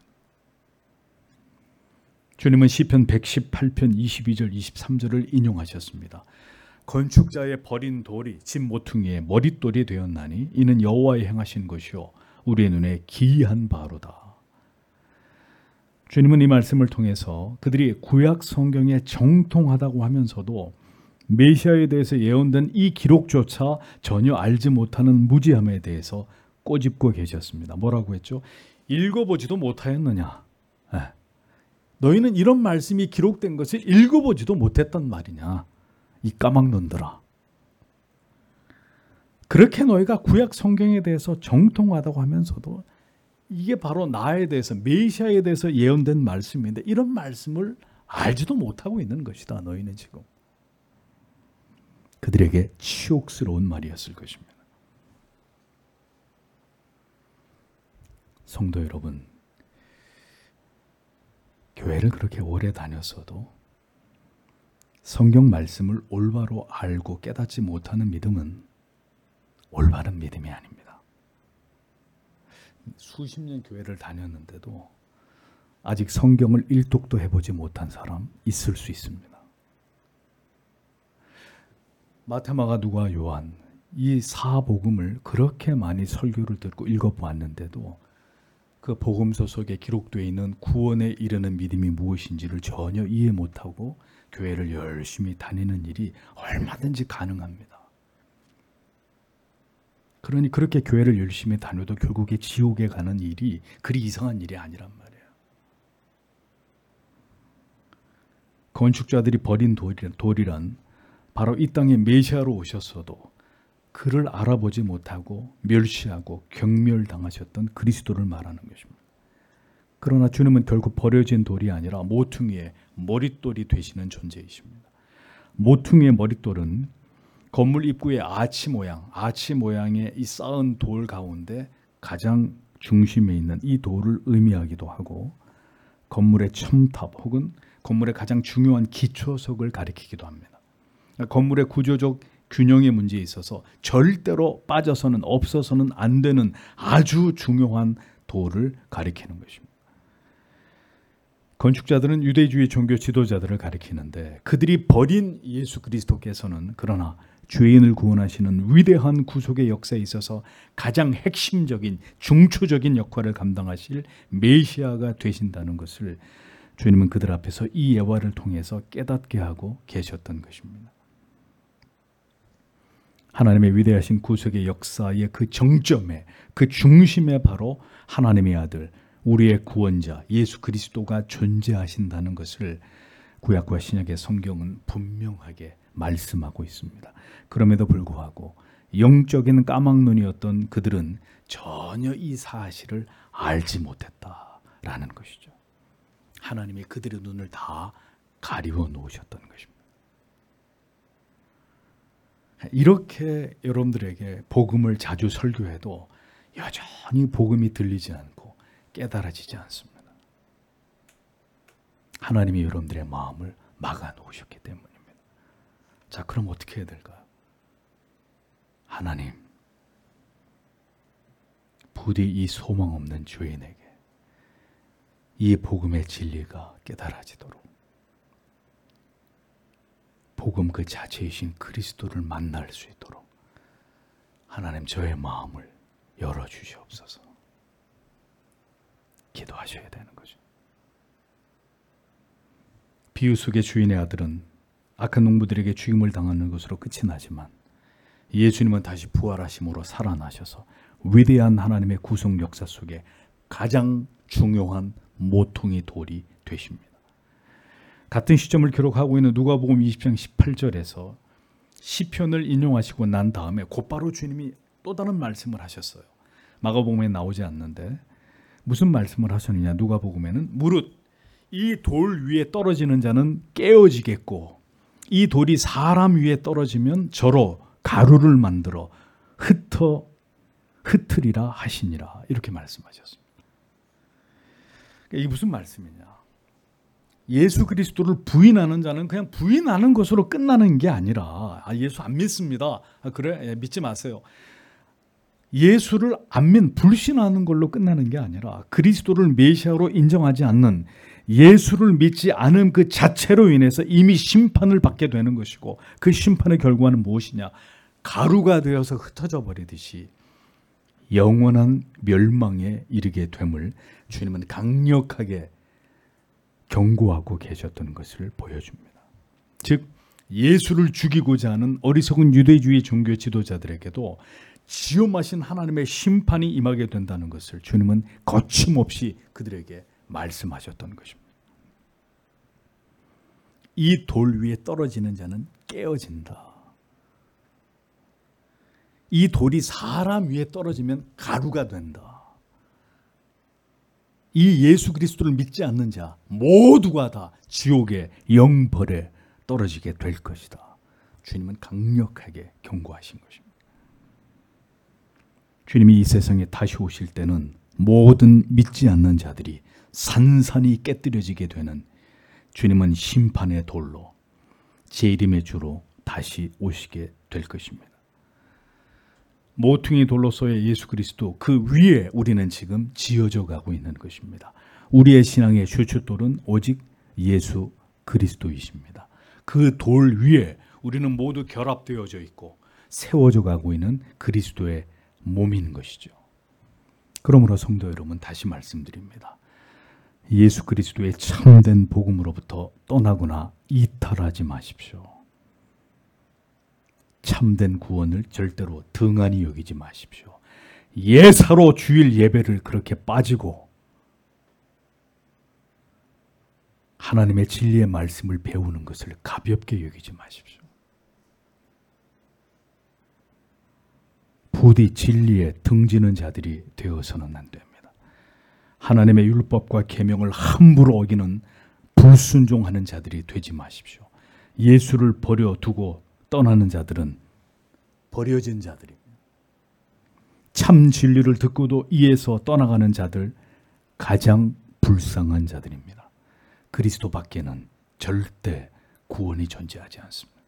A: 주님은 시편 백십팔 편 이십이 절 이십삼 절을 인용하셨습니다. 건축자의 버린 돌이 집 모퉁이의 머릿돌이 되었나니 이는 여호와의 행하신 것이요 우리의 눈에 기이한 바로다. 주님은 이 말씀을 통해서 그들이 구약 성경에 정통하다고 하면서도 메시아에 대해서 예언된 이 기록조차 전혀 알지 못하는 무지함에 대해서 꼬집고 계셨습니다. 뭐라고 했죠? 읽어보지도 못하였느냐? 네. 너희는 이런 말씀이 기록된 것을 읽어보지도 못했단 말이냐? 이 까막눈들아. 그렇게 너희가 구약 성경에 대해서 정통하다고 하면서도 이게 바로 나에 대해서, 메시아에 대해서 예언된 말씀인데 이런 말씀을 알지도 못하고 있는 것이다. 너희는 지금. 그들에게 치욕스러운 말이었을 것입니다. 성도 여러분, 교회를 그렇게 오래 다녔어도 성경 말씀을 올바로 알고 깨닫지 못하는 믿음은 올바른 믿음이 아닙니다. 수십 년 교회를 다녔는데도 아직 성경을 일독도 해보지 못한 사람 있을 수 있습니다. 마태, 마가, 누가, 요한 이 사복음을 그렇게 많이 설교를 듣고 읽어보았는데도 그 복음서 속에 기록되어 있는 구원에 이르는 믿음이 무엇인지를 전혀 이해 못하고 교회를 열심히 다니는 일이 얼마든지 가능합니다. 그러니 그렇게 교회를 열심히 다녀도 결국에 지옥에 가는 일이 그리 이상한 일이 아니란 말이에요. 건축자들이 버린 돌이란, 돌이란 바로 이 땅에 메시아로 오셨어도 그를 알아보지 못하고 멸시하고 경멸당하셨던 그리스도를 말하는 것입니다. 그러나 주님은 결국 버려진 돌이 아니라 모퉁이의 머릿돌이 되시는 존재이십니다. 모퉁이의 머릿돌은 건물 입구의 아치 모양, 아치 모양의 이 쌓은 돌 가운데 가장 중심에 있는 이 돌을 의미하기도 하고 건물의 첨탑 혹은 건물의 가장 중요한 기초석을 가리키기도 합니다. 건물의 구조적 균형의 문제에 있어서 절대로 빠져서는 없어서는 안 되는 아주 중요한 돌을 가리키는 것입니다. 건축자들은 유대주의 종교 지도자들을 가리키는데 그들이 버린 예수 그리스도께서는 그러나 죄인을 구원하시는 위대한 구속의 역사에 있어서 가장 핵심적인 중추적인 역할을 감당하실 메시아가 되신다는 것을 주님은 그들 앞에서 이 예화를 통해서 깨닫게 하고 계셨던 것입니다. 하나님의 위대하신 구속의 역사의 그 정점에, 그 중심에 바로 하나님의 아들, 우리의 구원자 예수 그리스도가 존재하신다는 것을 구약과 신약의 성경은 분명하게 말씀하고 있습니다. 그럼에도 불구하고 영적인 까막눈이었던 그들은 전혀 이 사실을 알지 못했다라는 것이죠. 하나님이 그들의 눈을 다 가리워 놓으셨던 것입니다. 이렇게 여러분들에게 복음을 자주 설교해도 여전히 복음이 들리지 않고 깨달아지지 않습니다. 하나님이 여러분들의 마음을 막아 놓으셨기 때문입니다. 자, 그럼 어떻게 해야 될까요? 하나님, 부디 이 소망 없는 죄인에게 이 복음의 진리가 깨달아지도록, 복음 그 자체이신 그리스도를 만날 수 있도록 하나님 저의 마음을 열어주시옵소서. 기도하셔야 되는 거죠. 비유 속의 주인의 아들은 악한 농부들에게 죽임을 당하는 것으로 끝이 나지만 예수님은 다시 부활하심으로 살아나셔서 위대한 하나님의 구속 역사 속에 가장 중요한 모퉁이 돌이 되십니다. 같은 시점을 기록하고 있는 누가복음 이십 장 십팔 절에서 시편을 인용하시고 난 다음에 곧바로 주님이 또 다른 말씀을 하셨어요. 마가복음에 나오지 않는데 무슨 말씀을 하셨느냐. 누가복음에는 무릇 이 돌 위에 떨어지는 자는 깨어지겠고 이 돌이 사람 위에 떨어지면 저로 가루를 만들어 흩어 흩으리라 하시니라. 이렇게 말씀하셨습니다. 이게 무슨 말씀이냐. 예수 그리스도를 부인하는 자는 그냥 부인하는 것으로 끝나는 게 아니라 아, 예수 안 믿습니다. 아, 그래? 예, 믿지 마세요. 예수를 안 믿, 불신하는 걸로 끝나는 게 아니라 그리스도를 메시아로 인정하지 않는 예수를 믿지 않은 그 자체로 인해서 이미 심판을 받게 되는 것이고 그 심판의 결과는 무엇이냐. 가루가 되어서 흩어져 버리듯이 영원한 멸망에 이르게 됨을 주님은 강력하게 경고하고 계셨던 것을 보여줍니다. 즉 예수를 죽이고자 하는 어리석은 유대주의 종교 지도자들에게도 지엄하신 하나님의 심판이 임하게 된다는 것을 주님은 거침없이 그들에게 말씀하셨던 것입니다. 이 돌 위에 떨어지는 자는 깨어진다. 이 돌이 사람 위에 떨어지면 가루가 된다. 이 예수 그리스도를 믿지 않는 자 모두가 다 지옥의 영벌에 떨어지게 될 것이다. 주님은 강력하게 경고하신 것입니다. 주님이 이 세상에 다시 오실 때는 모든 믿지 않는 자들이 산산이 깨뜨려지게 되는 주님은 심판의 돌로 재림의 주로 다시 오시게 될 것입니다. 모퉁이 돌로서의 예수 그리스도 그 위에 우리는 지금 지어져 가고 있는 것입니다. 우리의 신앙의 슈추돌은 오직 예수 그리스도이십니다. 그 돌 위에 우리는 모두 결합되어져 있고 세워져 가고 있는 그리스도의 몸인 것이죠. 그러므로 성도 여러분 다시 말씀드립니다. 예수 그리스도의 참된 복음으로부터 떠나거나 이탈하지 마십시오. 참된 구원을 절대로 등한히 여기지 마십시오. 예사로 주일 예배를 그렇게 빠지고 하나님의 진리의 말씀을 배우는 것을 가볍게 여기지 마십시오. 부디 진리에 등지는 자들이 되어서는 안 됩니다. 하나님의 율법과 계명을 함부로 어기는 불순종하는 자들이 되지 마십시오. 예수를 버려두고 떠나는 자들은 버려진 자들입니다. 참 진리를 듣고도 이에서 떠나가는 자들 가장 불쌍한 자들입니다. 그리스도 밖에는 절대 구원이 존재하지 않습니다.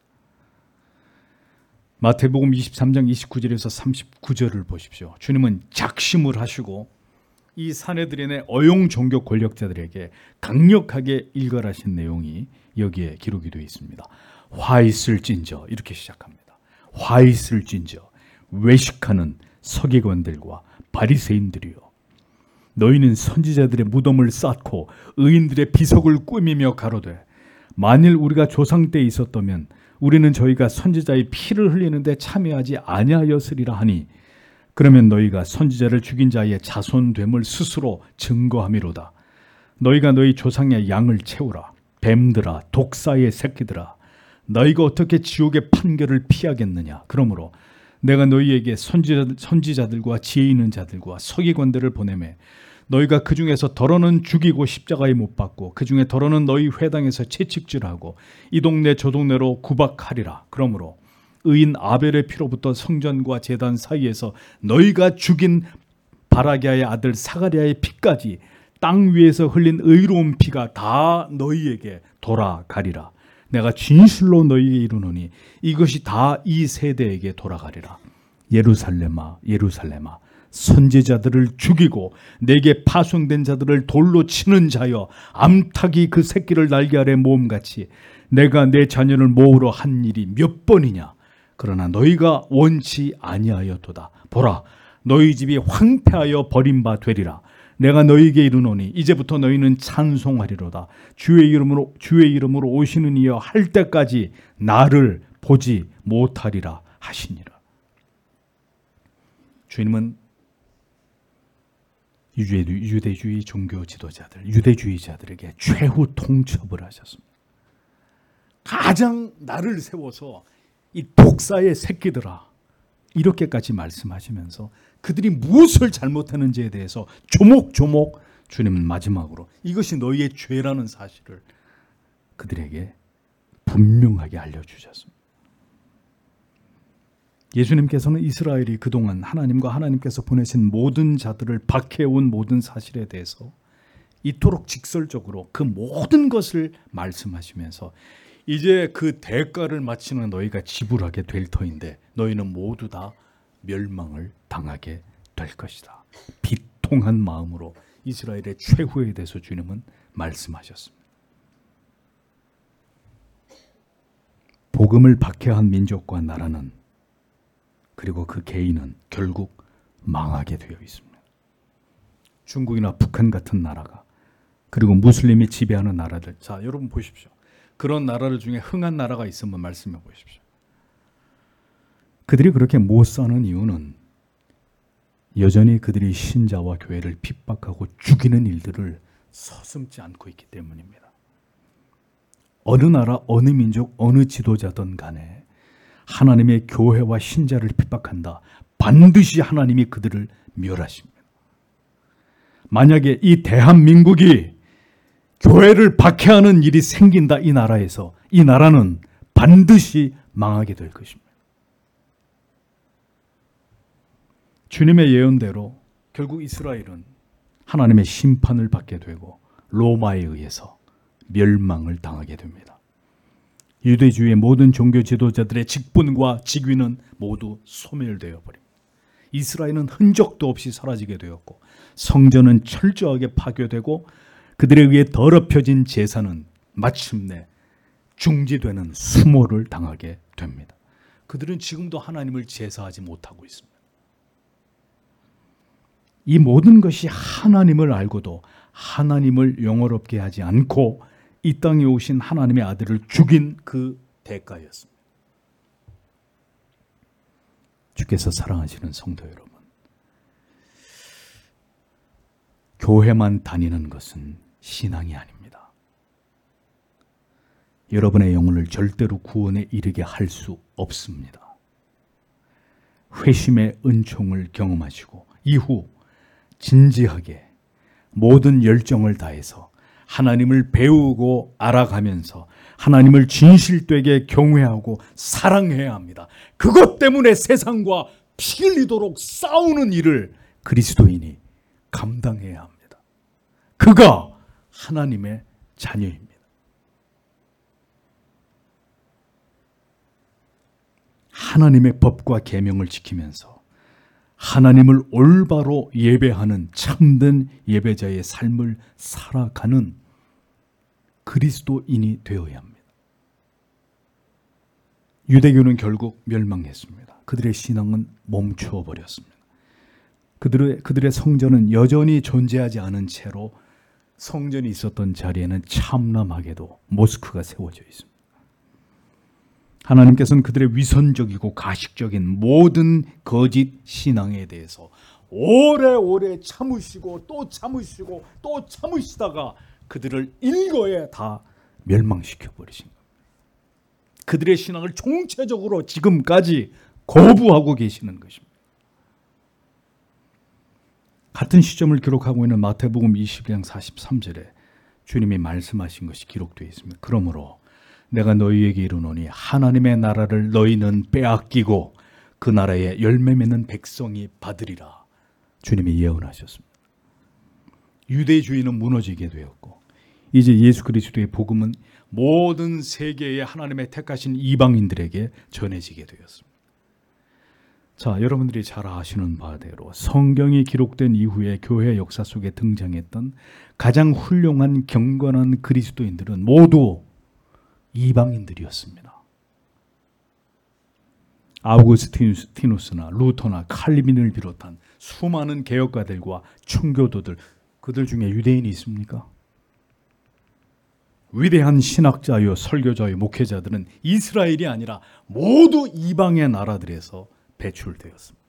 A: 마태복음 이십삼 장 이십구 절에서 삼십구 절을 보십시오. 주님은 작심을 하시고 이 사내들인의 어용 종교 권력자들에게 강력하게 일갈하신 내용이 여기에 기록이 되어 있습니다. 화 있을진저 이렇게 시작합니다. 화 있을진저 외식하는 서기관들과 바리새인들이여 너희는 선지자들의 무덤을 쌓고 의인들의 비석을 꾸미며 가로되 만일 우리가 조상 때 있었다면 우리는 저희가 선지자의 피를 흘리는데 참여하지 아니하였으리라 하니 그러면 너희가 선지자를 죽인 자의 자손됨을 스스로 증거함이로다. 너희가 너희 조상의 양을 채우라. 뱀들아, 독사의 새끼들아, 너희가 어떻게 지옥의 판결을 피하겠느냐. 그러므로 내가 너희에게 선지자들, 선지자들과 지혜 있는 자들과 서기관들을 보내매 너희가 그 중에서 더러는 죽이고 십자가에 못 박고 그 중에 더러는 너희 회당에서 채찍질하고 이 동네 저 동네로 구박하리라. 그러므로 의인 아벨의 피로부터 성전과 제단 사이에서 너희가 죽인 바라기아의 아들 사가랴의 피까지 땅 위에서 흘린 의로운 피가 다 너희에게 돌아가리라. 내가 진실로 너희에게 이르노니 이것이 다 이 세대에게 돌아가리라. 예루살렘아, 예루살렘아, 선지자들을 죽이고 내게 파송된 자들을 돌로 치는 자여, 암탉이 그 새끼를 날개 아래 모음같이 내가 내 자녀를 모으러 한 일이 몇 번이냐. 그러나 너희가 원치 아니하였도다. 보라, 너희 집이 황폐하여 버린 바 되리라. 내가 너희에게 이르노니 이제부터 너희는 찬송하리로다. 주의 이름으로 주의 이름으로 오시는 이여 할 때까지 나를 보지 못하리라 하시니라. 주님은 유대주의 종교 지도자들, 유대주의자들에게 최후 통첩을 하셨습니다. 가장 나를 세워서 이 독사의 새끼들아, 이렇게까지 말씀하시면서 그들이 무엇을 잘못하는지에 대해서 조목조목 주님은 마지막으로 이것이 너희의 죄라는 사실을 그들에게 분명하게 알려주셨습니다. 예수님께서는 이스라엘이 그동안 하나님과 하나님께서 보내신 모든 자들을 박해온 모든 사실에 대해서 이토록 직설적으로 그 모든 것을 말씀하시면서 이제 그 대가를 마치는 너희가 지불하게 될 터인데 너희는 모두 다 멸망을 당하게 될 것이다. 비통한 마음으로 이스라엘의 최후에 대해서 주님은 말씀하셨습니다. 복음을 박해한 민족과 나라는, 그리고 그 개인은 결국 망하게 되어 있습니다. 중국이나 북한 같은 나라가, 그리고 무슬림이 지배하는 나라들, 자 여러분 보십시오. 그런 나라들 중에 흥한 나라가 있으면 말씀해 보십시오. 그들이 그렇게 못 사는 이유는 여전히 그들이 신자와 교회를 핍박하고 죽이는 일들을 서슴지 않고 있기 때문입니다. 어느 나라, 어느 민족, 어느 지도자든 간에 하나님의 교회와 신자를 핍박한다. 반드시 하나님이 그들을 멸하십니다. 만약에 이 대한민국이 교회를 박해하는 일이 생긴다, 이 나라에서, 이 나라는 반드시 망하게 될 것입니다. 주님의 예언대로 결국 이스라엘은 하나님의 심판을 받게 되고 로마에 의해서 멸망을 당하게 됩니다. 유대주의 모든 종교 지도자들의 직분과 직위는 모두 소멸되어 버립니다. 이스라엘은 흔적도 없이 사라지게 되었고 성전은 철저하게 파괴되고 그들에 의해 더럽혀진 제사는 마침내 중지되는 수모를 당하게 됩니다. 그들은 지금도 하나님을 제사하지 못하고 있습니다. 이 모든 것이 하나님을 알고도 하나님을 영화롭게 하지 않고 이 땅에 오신 하나님의 아들을 죽인 그 대가였습니다. 주께서 사랑하시는 성도 여러분, 교회만 다니는 것은 신앙이 아닙니다. 여러분의 영혼을 절대로 구원에 이르게 할 수 없습니다. 회심의 은총을 경험하시고 이후 진지하게 모든 열정을 다해서 하나님을 배우고 알아가면서 하나님을 진실되게 경외하고 사랑해야 합니다. 그것 때문에 세상과 피 흘리도록 싸우는 일을 그리스도인이 감당해야 합니다. 그가 하나님의 자녀입니다. 하나님의 법과 계명을 지키면서 하나님을 올바로 예배하는 참된 예배자의 삶을 살아가는 그리스도인이 되어야 합니다. 유대교는 결국 멸망했습니다. 그들의 신앙은 멈추어 버렸습니다. 그들의, 그들의 성전은 여전히 존재하지 않은 채로 성전이 있었던 자리에는 참남하게도 모스크가 세워져 있습니다. 하나님께서는 그들의 위선적이고 가식적인 모든 거짓 신앙에 대해서 오래오래 참으시고 또 참으시고 또 참으시다가 그들을 일거에 다 멸망시켜 버리신 겁니다. 그들의 신앙을 총체적으로 지금까지 거부하고 계시는 것입니다. 같은 시점을 기록하고 있는 마태복음 이십 장 사십삼 절에 주님이 말씀하신 것이 기록되어 있습니다. 그러므로 내가 너희에게 이르노니 하나님의 나라를 너희는 빼앗기고 그 나라에 열매 맺는 백성이 받으리라. 주님이 예언하셨습니다. 유대주의는 무너지게 되었고 이제 예수 그리스도의 복음은 모든 세계의 하나님의 택하신 이방인들에게 전해지게 되었습니다. 자, 여러분들이 잘 아시는 바대로 성경이 기록된 이후에 교회 역사 속에 등장했던 가장 훌륭한 경건한 그리스도인들은 모두 이방인들이었습니다. 아우구스티누스나 루터나 칼빈을 비롯한 수많은 개혁가들과 청교도들, 그들 중에 유대인이 있습니까? 위대한 신학자요, 설교자요, 목회자들은 이스라엘이 아니라 모두 이방의 나라들에서 배출되었습니다.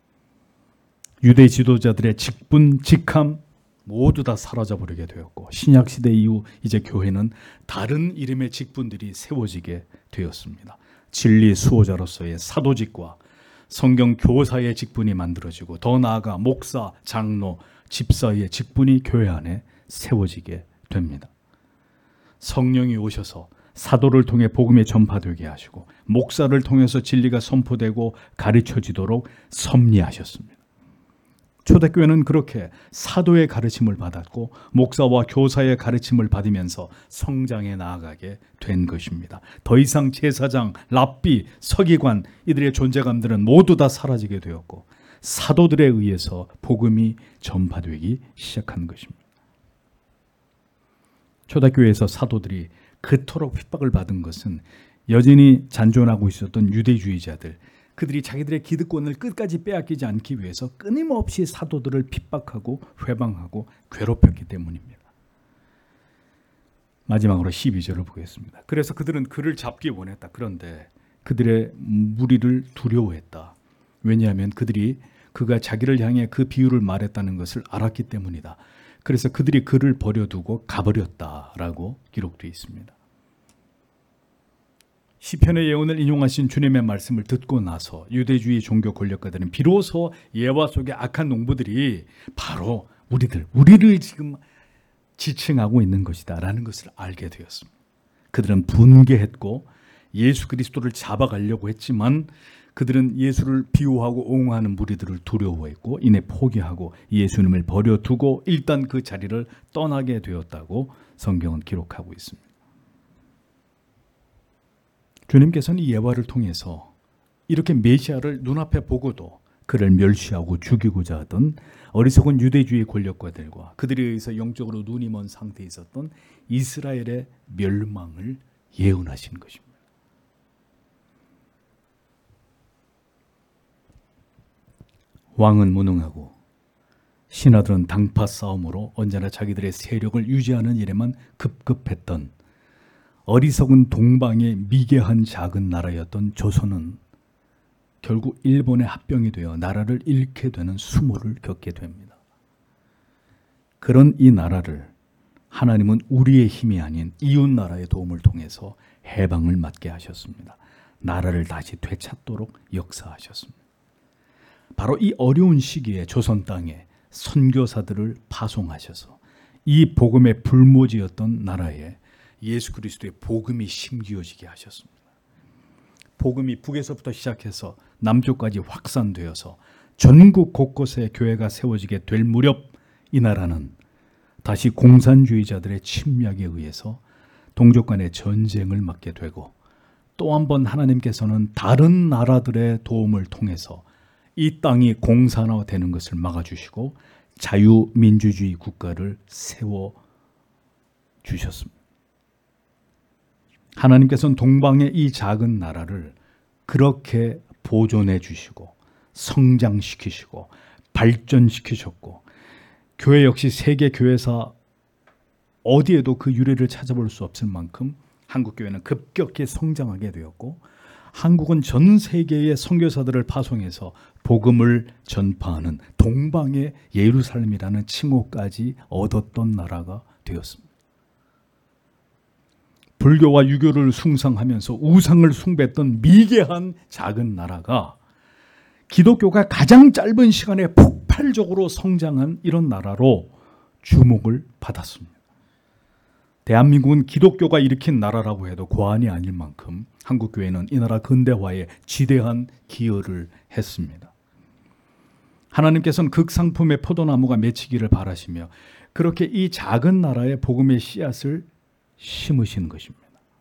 A: 유대 지도자들의 직분, 직함 모두 다 사라져버리게 되었고 신약시대 이후 이제 교회는 다른 이름의 직분들이 세워지게 되었습니다. 진리 수호자로서의 사도직과 성경 교사의 직분이 만들어지고 더 나아가 목사, 장로, 집사의 직분이 교회 안에 세워지게 됩니다. 성령이 오셔서 사도를 통해 복음이 전파되게 하시고 목사를 통해서 진리가 선포되고 가르쳐지도록 섭리하셨습니다. 초대교회는 그렇게 사도의 가르침을 받았고 목사와 교사의 가르침을 받으면서 성장해 나아가게 된 것입니다. 더 이상 제사장, 랍비, 서기관 이들의 존재감들은 모두 다 사라지게 되었고 사도들에 의해서 복음이 전파되기 시작한 것입니다. 초대교회에서 사도들이 그토록 핍박을 받은 것은 여전히 잔존하고 있었던 유대주의자들, 그들이 자기들의 기득권을 끝까지 빼앗기지 않기 위해서 끊임없이 사도들을 핍박하고 회방하고 괴롭혔기 때문입니다. 마지막으로 십이 절을 보겠습니다. 그래서 그들은 그를 잡기 원했다. 그런데 그들의 무리를 두려워했다. 왜냐하면 그들이 그가 자기를 향해 그 비유를 말했다는 것을 알았기 때문이다. 그래서 그들이 그를 버려두고 가버렸다라고 기록되어 있습니다. 시편의 예언을 인용하신 주님의 말씀을 듣고 나서 유대주의 종교 권력가들은 비로소 예화 속의 악한 농부들이 바로 우리들, 우리를 지금 지칭하고 있는 것이다 라는 것을 알게 되었습니다. 그들은 분개했고 예수 그리스도를 잡아가려고 했지만 그들은 예수를 비호하고 옹호하는 무리들을 두려워했고 이내 포기하고 예수님을 버려두고 일단 그 자리를 떠나게 되었다고 성경은 기록하고 있습니다. 주님께서는 이 예화를 통해서 이렇게 메시아를 눈앞에 보고도 그를 멸시하고 죽이고자 하던 어리석은 유대주의 권력가들과 그들에 의해서 영적으로 눈이 먼 상태에 있었던 이스라엘의 멸망을 예언하신 것입니다. 왕은 무능하고 신하들은 당파 싸움으로 언제나 자기들의 세력을 유지하는 일에만 급급했던 어리석은 동방의 미개한 작은 나라였던 조선은 결국 일본의 합병이 되어 나라를 잃게 되는 수모를 겪게 됩니다. 그런 이 나라를 하나님은 우리의 힘이 아닌 이웃 나라의 도움을 통해서 해방을 맞게 하셨습니다. 나라를 다시 되찾도록 역사하셨습니다. 바로 이 어려운 시기에 조선 땅에 선교사들을 파송하셔서 이 복음의 불모지였던 나라에 예수 그리스도의 복음이 심기어지게 하셨습니다. 복음이 북에서부터 시작해서 남쪽까지 확산되어서 전국 곳곳에 교회가 세워지게 될 무렵 이 나라는 다시 공산주의자들의 침략에 의해서 동족 간의 전쟁을 맞게 되고 또 한 번 하나님께서는 다른 나라들의 도움을 통해서 이 땅이 공산화되는 것을 막아주시고 자유민주주의 국가를 세워주셨습니다. 하나님께서는 동방의 이 작은 나라를 그렇게 보존해 주시고 성장시키시고 발전시키셨고 교회 역시 세계 교회사 어디에도 그 유래를 찾아볼 수 없을 만큼 한국교회는 급격히 성장하게 되었고 한국은 전 세계의 선교사들을 파송해서 복음을 전파하는 동방의 예루살렘이라는 칭호까지 얻었던 나라가 되었습니다. 불교와 유교를 숭상하면서 우상을 숭배했던 미개한 작은 나라가 기독교가 가장 짧은 시간에 폭발적으로 성장한 이런 나라로 주목을 받았습니다. 대한민국은 기독교가 일으킨 나라라고 해도 과언이 아닐 만큼 한국교회는 이 나라 근대화에 지대한 기여를 했습니다. 하나님께서는 극상품의 포도나무가 맺히기를 바라시며 그렇게 이 작은 나라에 복음의 씨앗을 심으신 것입니다.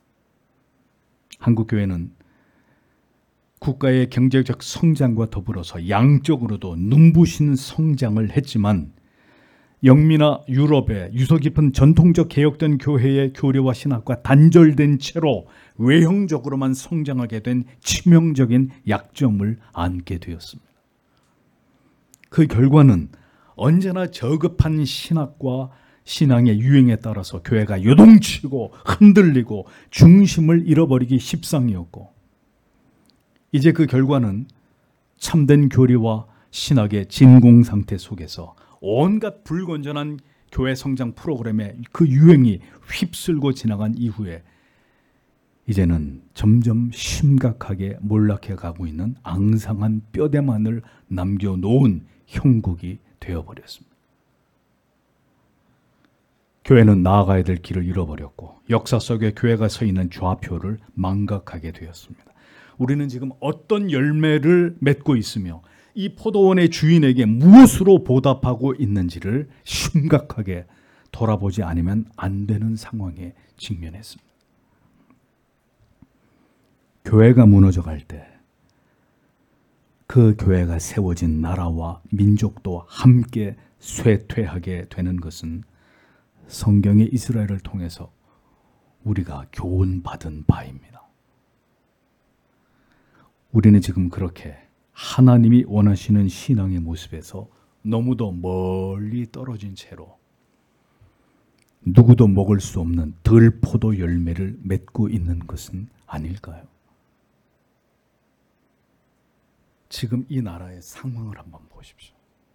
A: 한국교회는 국가의 경제적 성장과 더불어서 양적으로도 눈부신 성장을 했지만 영미나 유럽의 유서 깊은 전통적 개혁된 교회의 교리와 신학과 단절된 채로 외형적으로만 성장하게 된 치명적인 약점을 안게 되었습니다. 그 결과는 언제나 저급한 신학과 신앙의 유행에 따라서 교회가 요동치고 흔들리고 중심을 잃어버리기 십상이었고, 이제 그 결과는 참된 교리와 신학의 진공 상태 속에서 온갖 불건전한 교회 성장 프로그램의 그 유행이 휩쓸고 지나간 이후에 이제는 점점 심각하게 몰락해 가고 있는 앙상한 뼈대만을 남겨놓은 형국이 되어버렸습니다. 교회는 나아가야 될 길을 잃어버렸고 역사 속에 교회가 서 있는 좌표를 망각하게 되었습니다. 우리는 지금 어떤 열매를 맺고 있으며 이 포도원의 주인에게 무엇으로 보답하고 있는지를 심각하게 돌아보지 않으면 안 되는 상황에 직면했습니다. 교회가 무너져갈 때 그 교회가 세워진 나라와 민족도 함께 쇠퇴하게 되는 것은 성경의 이스라엘을 통해서 우리가 교훈받은 바입니다. 우리는 지금 그렇게 하나님이 원하시는 신앙의 모습에서 너무도 멀리 떨어진 채로 누구도 먹을 수 없는 들포도 열매를 맺고 있는 것은 아닐까요? 지금 이 나라의 상황을 한번 보십시오.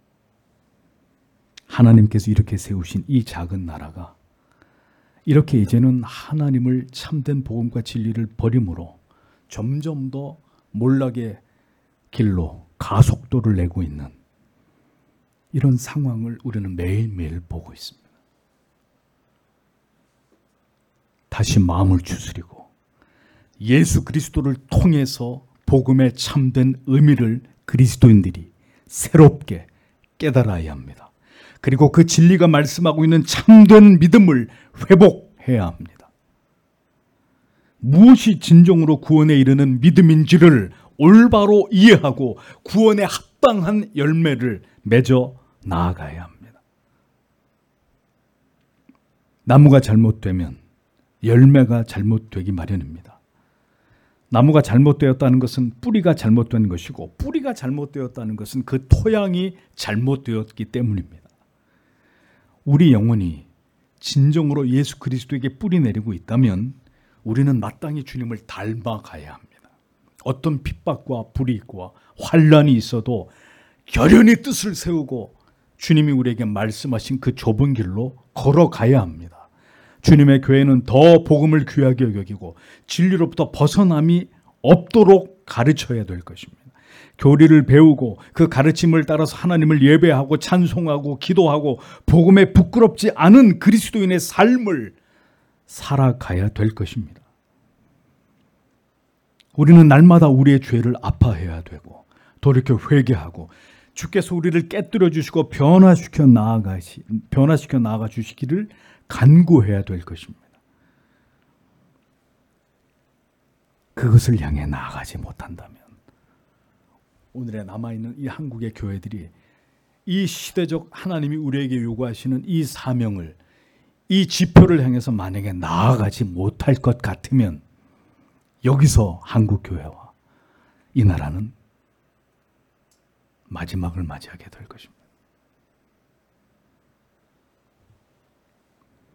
A: 하나님께서 이렇게 세우신 이 작은 나라가 이렇게 이제는 하나님을 참된 복음과 진리를 버림으로 점점 더 몰락의 길로 가속도를 내고 있는 이런 상황을 우리는 매일매일 보고 있습니다. 다시 마음을 추스리고 예수 그리스도를 통해서 복음의 참된 의미를 그리스도인들이 새롭게 깨달아야 합니다. 그리고 그 진리가 말씀하고 있는 참된 믿음을 회복해야 합니다. 무엇이 진정으로 구원에 이르는 믿음인지를 올바로 이해하고 구원에 합당한 열매를 맺어 나아가야 합니다. 나무가 잘못되면 열매가 잘못되기 마련입니다. 나무가 잘못되었다는 것은 뿌리가 잘못된 것이고 뿌리가 잘못되었다는 것은 그 토양이 잘못되었기 때문입니다. 우리 영혼이 진정으로 예수 그리스도에게 뿌리 내리고 있다면 우리는 마땅히 주님을 닮아가야 합니다. 어떤 핍박과 불이익과 환란이 있어도 결연히 뜻을 세우고 주님이 우리에게 말씀하신 그 좁은 길로 걸어가야 합니다. 주님의 교회는 더 복음을 귀하게 여기고 진리로부터 벗어남이 없도록 가르쳐야 될 것입니다. 교리를 배우고 그 가르침을 따라서 하나님을 예배하고 찬송하고 기도하고 복음에 부끄럽지 않은 그리스도인의 삶을 살아가야 될 것입니다. 우리는 날마다 우리의 죄를 아파해야 되고 돌이켜 회개하고 주께서 우리를 깨뜨려 주시고 변화시켜 나아가시 변화시켜 나아가 주시기를 간구해야 될 것입니다. 그것을 향해 나아가지 못한다면 오늘에 남아있는 이 한국의 교회들이 이 시대적 하나님이 우리에게 요구하시는 이 사명을, 이 지표를 향해서 만약에 나아가지 못할 것 같으면 여기서 한국 교회와 이 나라는 마지막을 맞이하게 될 것입니다.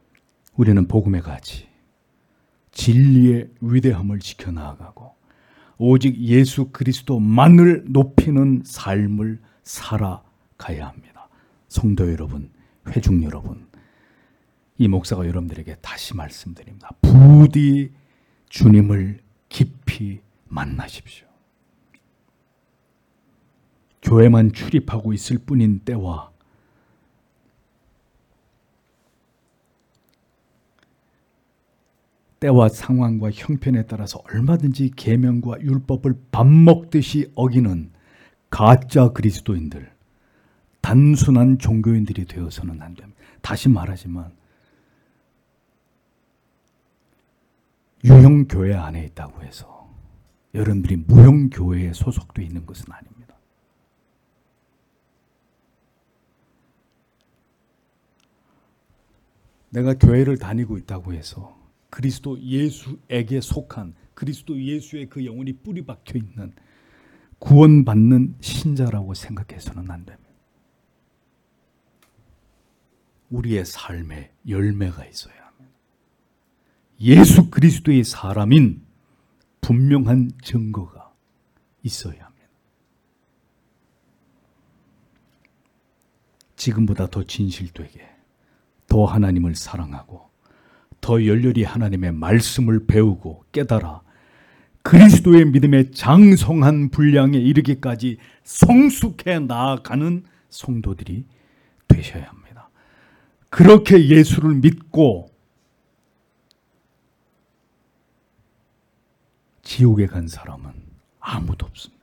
A: 우리는 복음의 가치, 진리의 위대함을 지켜나가고 오직 예수 그리스도만을 높이는 삶을 살아가야 합니다. 성도 여러분, 회중 여러분, 이 목사가 여러분들에게 다시 말씀드립니다. 부디 주님을 깊이 만나십시오. 교회만 출입하고 있을 뿐인 때와 때와 상황과 형편에 따라서 얼마든지 계명과 율법을 밥 먹듯이 어기는 가짜 그리스도인들, 단순한 종교인들이 되어서는 안 됩니다. 다시 말하지만 유형교회 안에 있다고 해서 여러분들이 무형교회에 소속되어 있는 것은 아닙니다. 내가 교회를 다니고 있다고 해서 그리스도 예수에게 속한, 그리스도 예수의 그 영혼이 뿌리 박혀 있는 구원받는 신자라고 생각해서는 안 됩니다. 우리의 삶에 열매가 있어야 합니다. 예수 그리스도의 사람인 분명한 증거가 있어야 합니다. 지금보다 더 진실되게, 더 하나님을 사랑하고 더 열렬히 하나님의 말씀을 배우고 깨달아 그리스도의 믿음의 장성한 분량에 이르기까지 성숙해 나아가는 성도들이 되셔야 합니다. 그렇게 예수를 믿고 지옥에 간 사람은 아무도 없습니다.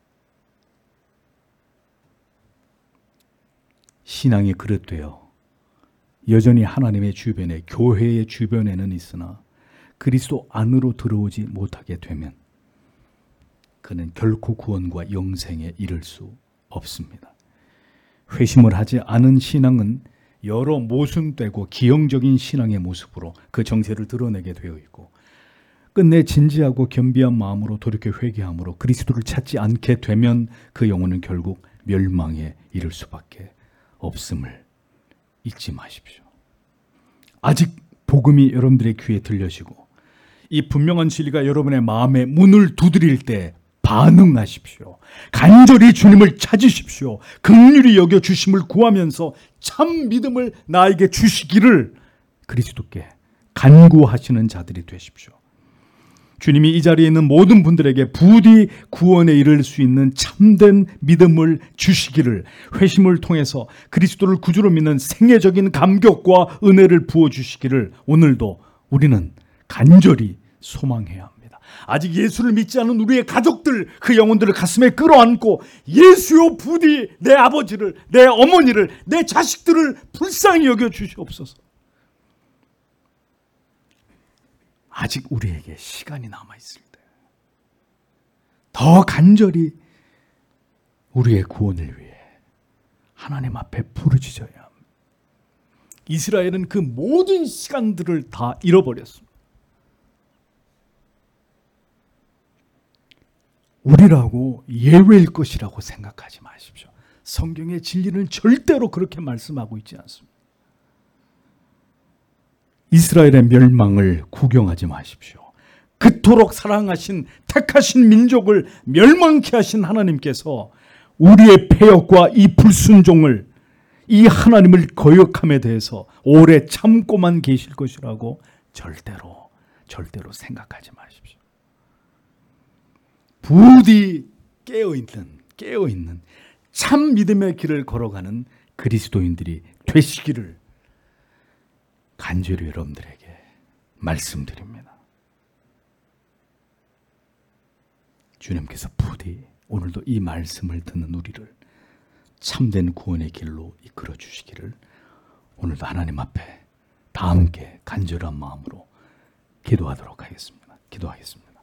A: 신앙이 그릇되어 여전히 하나님의 주변에, 교회의 주변에는 있으나 그리스도 안으로 들어오지 못하게 되면 그는 결코 구원과 영생에 이를 수 없습니다. 회심을 하지 않은 신앙은 여러 모순되고 기형적인 신앙의 모습으로 그 정체를 드러내게 되어 있고, 끝내 진지하고 겸비한 마음으로 돌이켜 회개함으로 그리스도를 찾지 않게 되면 그 영혼은 결국 멸망에 이를 수밖에 없음을 잊지 마십시오. 아직 복음이 여러분들의 귀에 들려지고 이 분명한 진리가 여러분의 마음에 문을 두드릴 때 반응하십시오. 간절히 주님을 찾으십시오. 긍휼히 여겨 주심을 구하면서 참 믿음을 나에게 주시기를 그리스도께 간구하시는 자들이 되십시오. 주님이 이 자리에 있는 모든 분들에게 부디 구원에 이를 수 있는 참된 믿음을 주시기를, 회심을 통해서 그리스도를 구주로 믿는 생애적인 감격과 은혜를 부어주시기를 오늘도 우리는 간절히 소망해야 합니다. 아직 예수를 믿지 않은 우리의 가족들, 그 영혼들을 가슴에 끌어안고 예수여 부디 내 아버지를, 내 어머니를, 내 자식들을 불쌍히 여겨 주시옵소서. 아직 우리에게 시간이 남아있을 때 더 간절히 우리의 구원을 위해 하나님 앞에 부르짖어야 합니다. 이스라엘은 그 모든 시간들을 다 잃어버렸습니다. 우리라고 예외일 것이라고 생각하지 마십시오. 성경의 진리는 절대로 그렇게 말씀하고 있지 않습니다. 이스라엘의 멸망을 구경하지 마십시오. 그토록 사랑하신 택하신 민족을 멸망케 하신 하나님께서 우리의 패역과 이 불순종을, 이 하나님을 거역함에 대해서 오래 참고만 계실 것이라고 절대로 절대로 생각하지 마십시오. 부디 깨어있는 깨어있는 참 믿음의 길을 걸어가는 그리스도인들이 되시기를 간절히 여러분들에게 말씀드립니다. 주님께서 부디 오늘도 이 말씀을 듣는 우리를 참된 구원의 길로 이끌어 주시기를 오늘도 하나님 앞에 다 함께 간절한 마음으로 기도하도록 하겠습니다. 기도하겠습니다.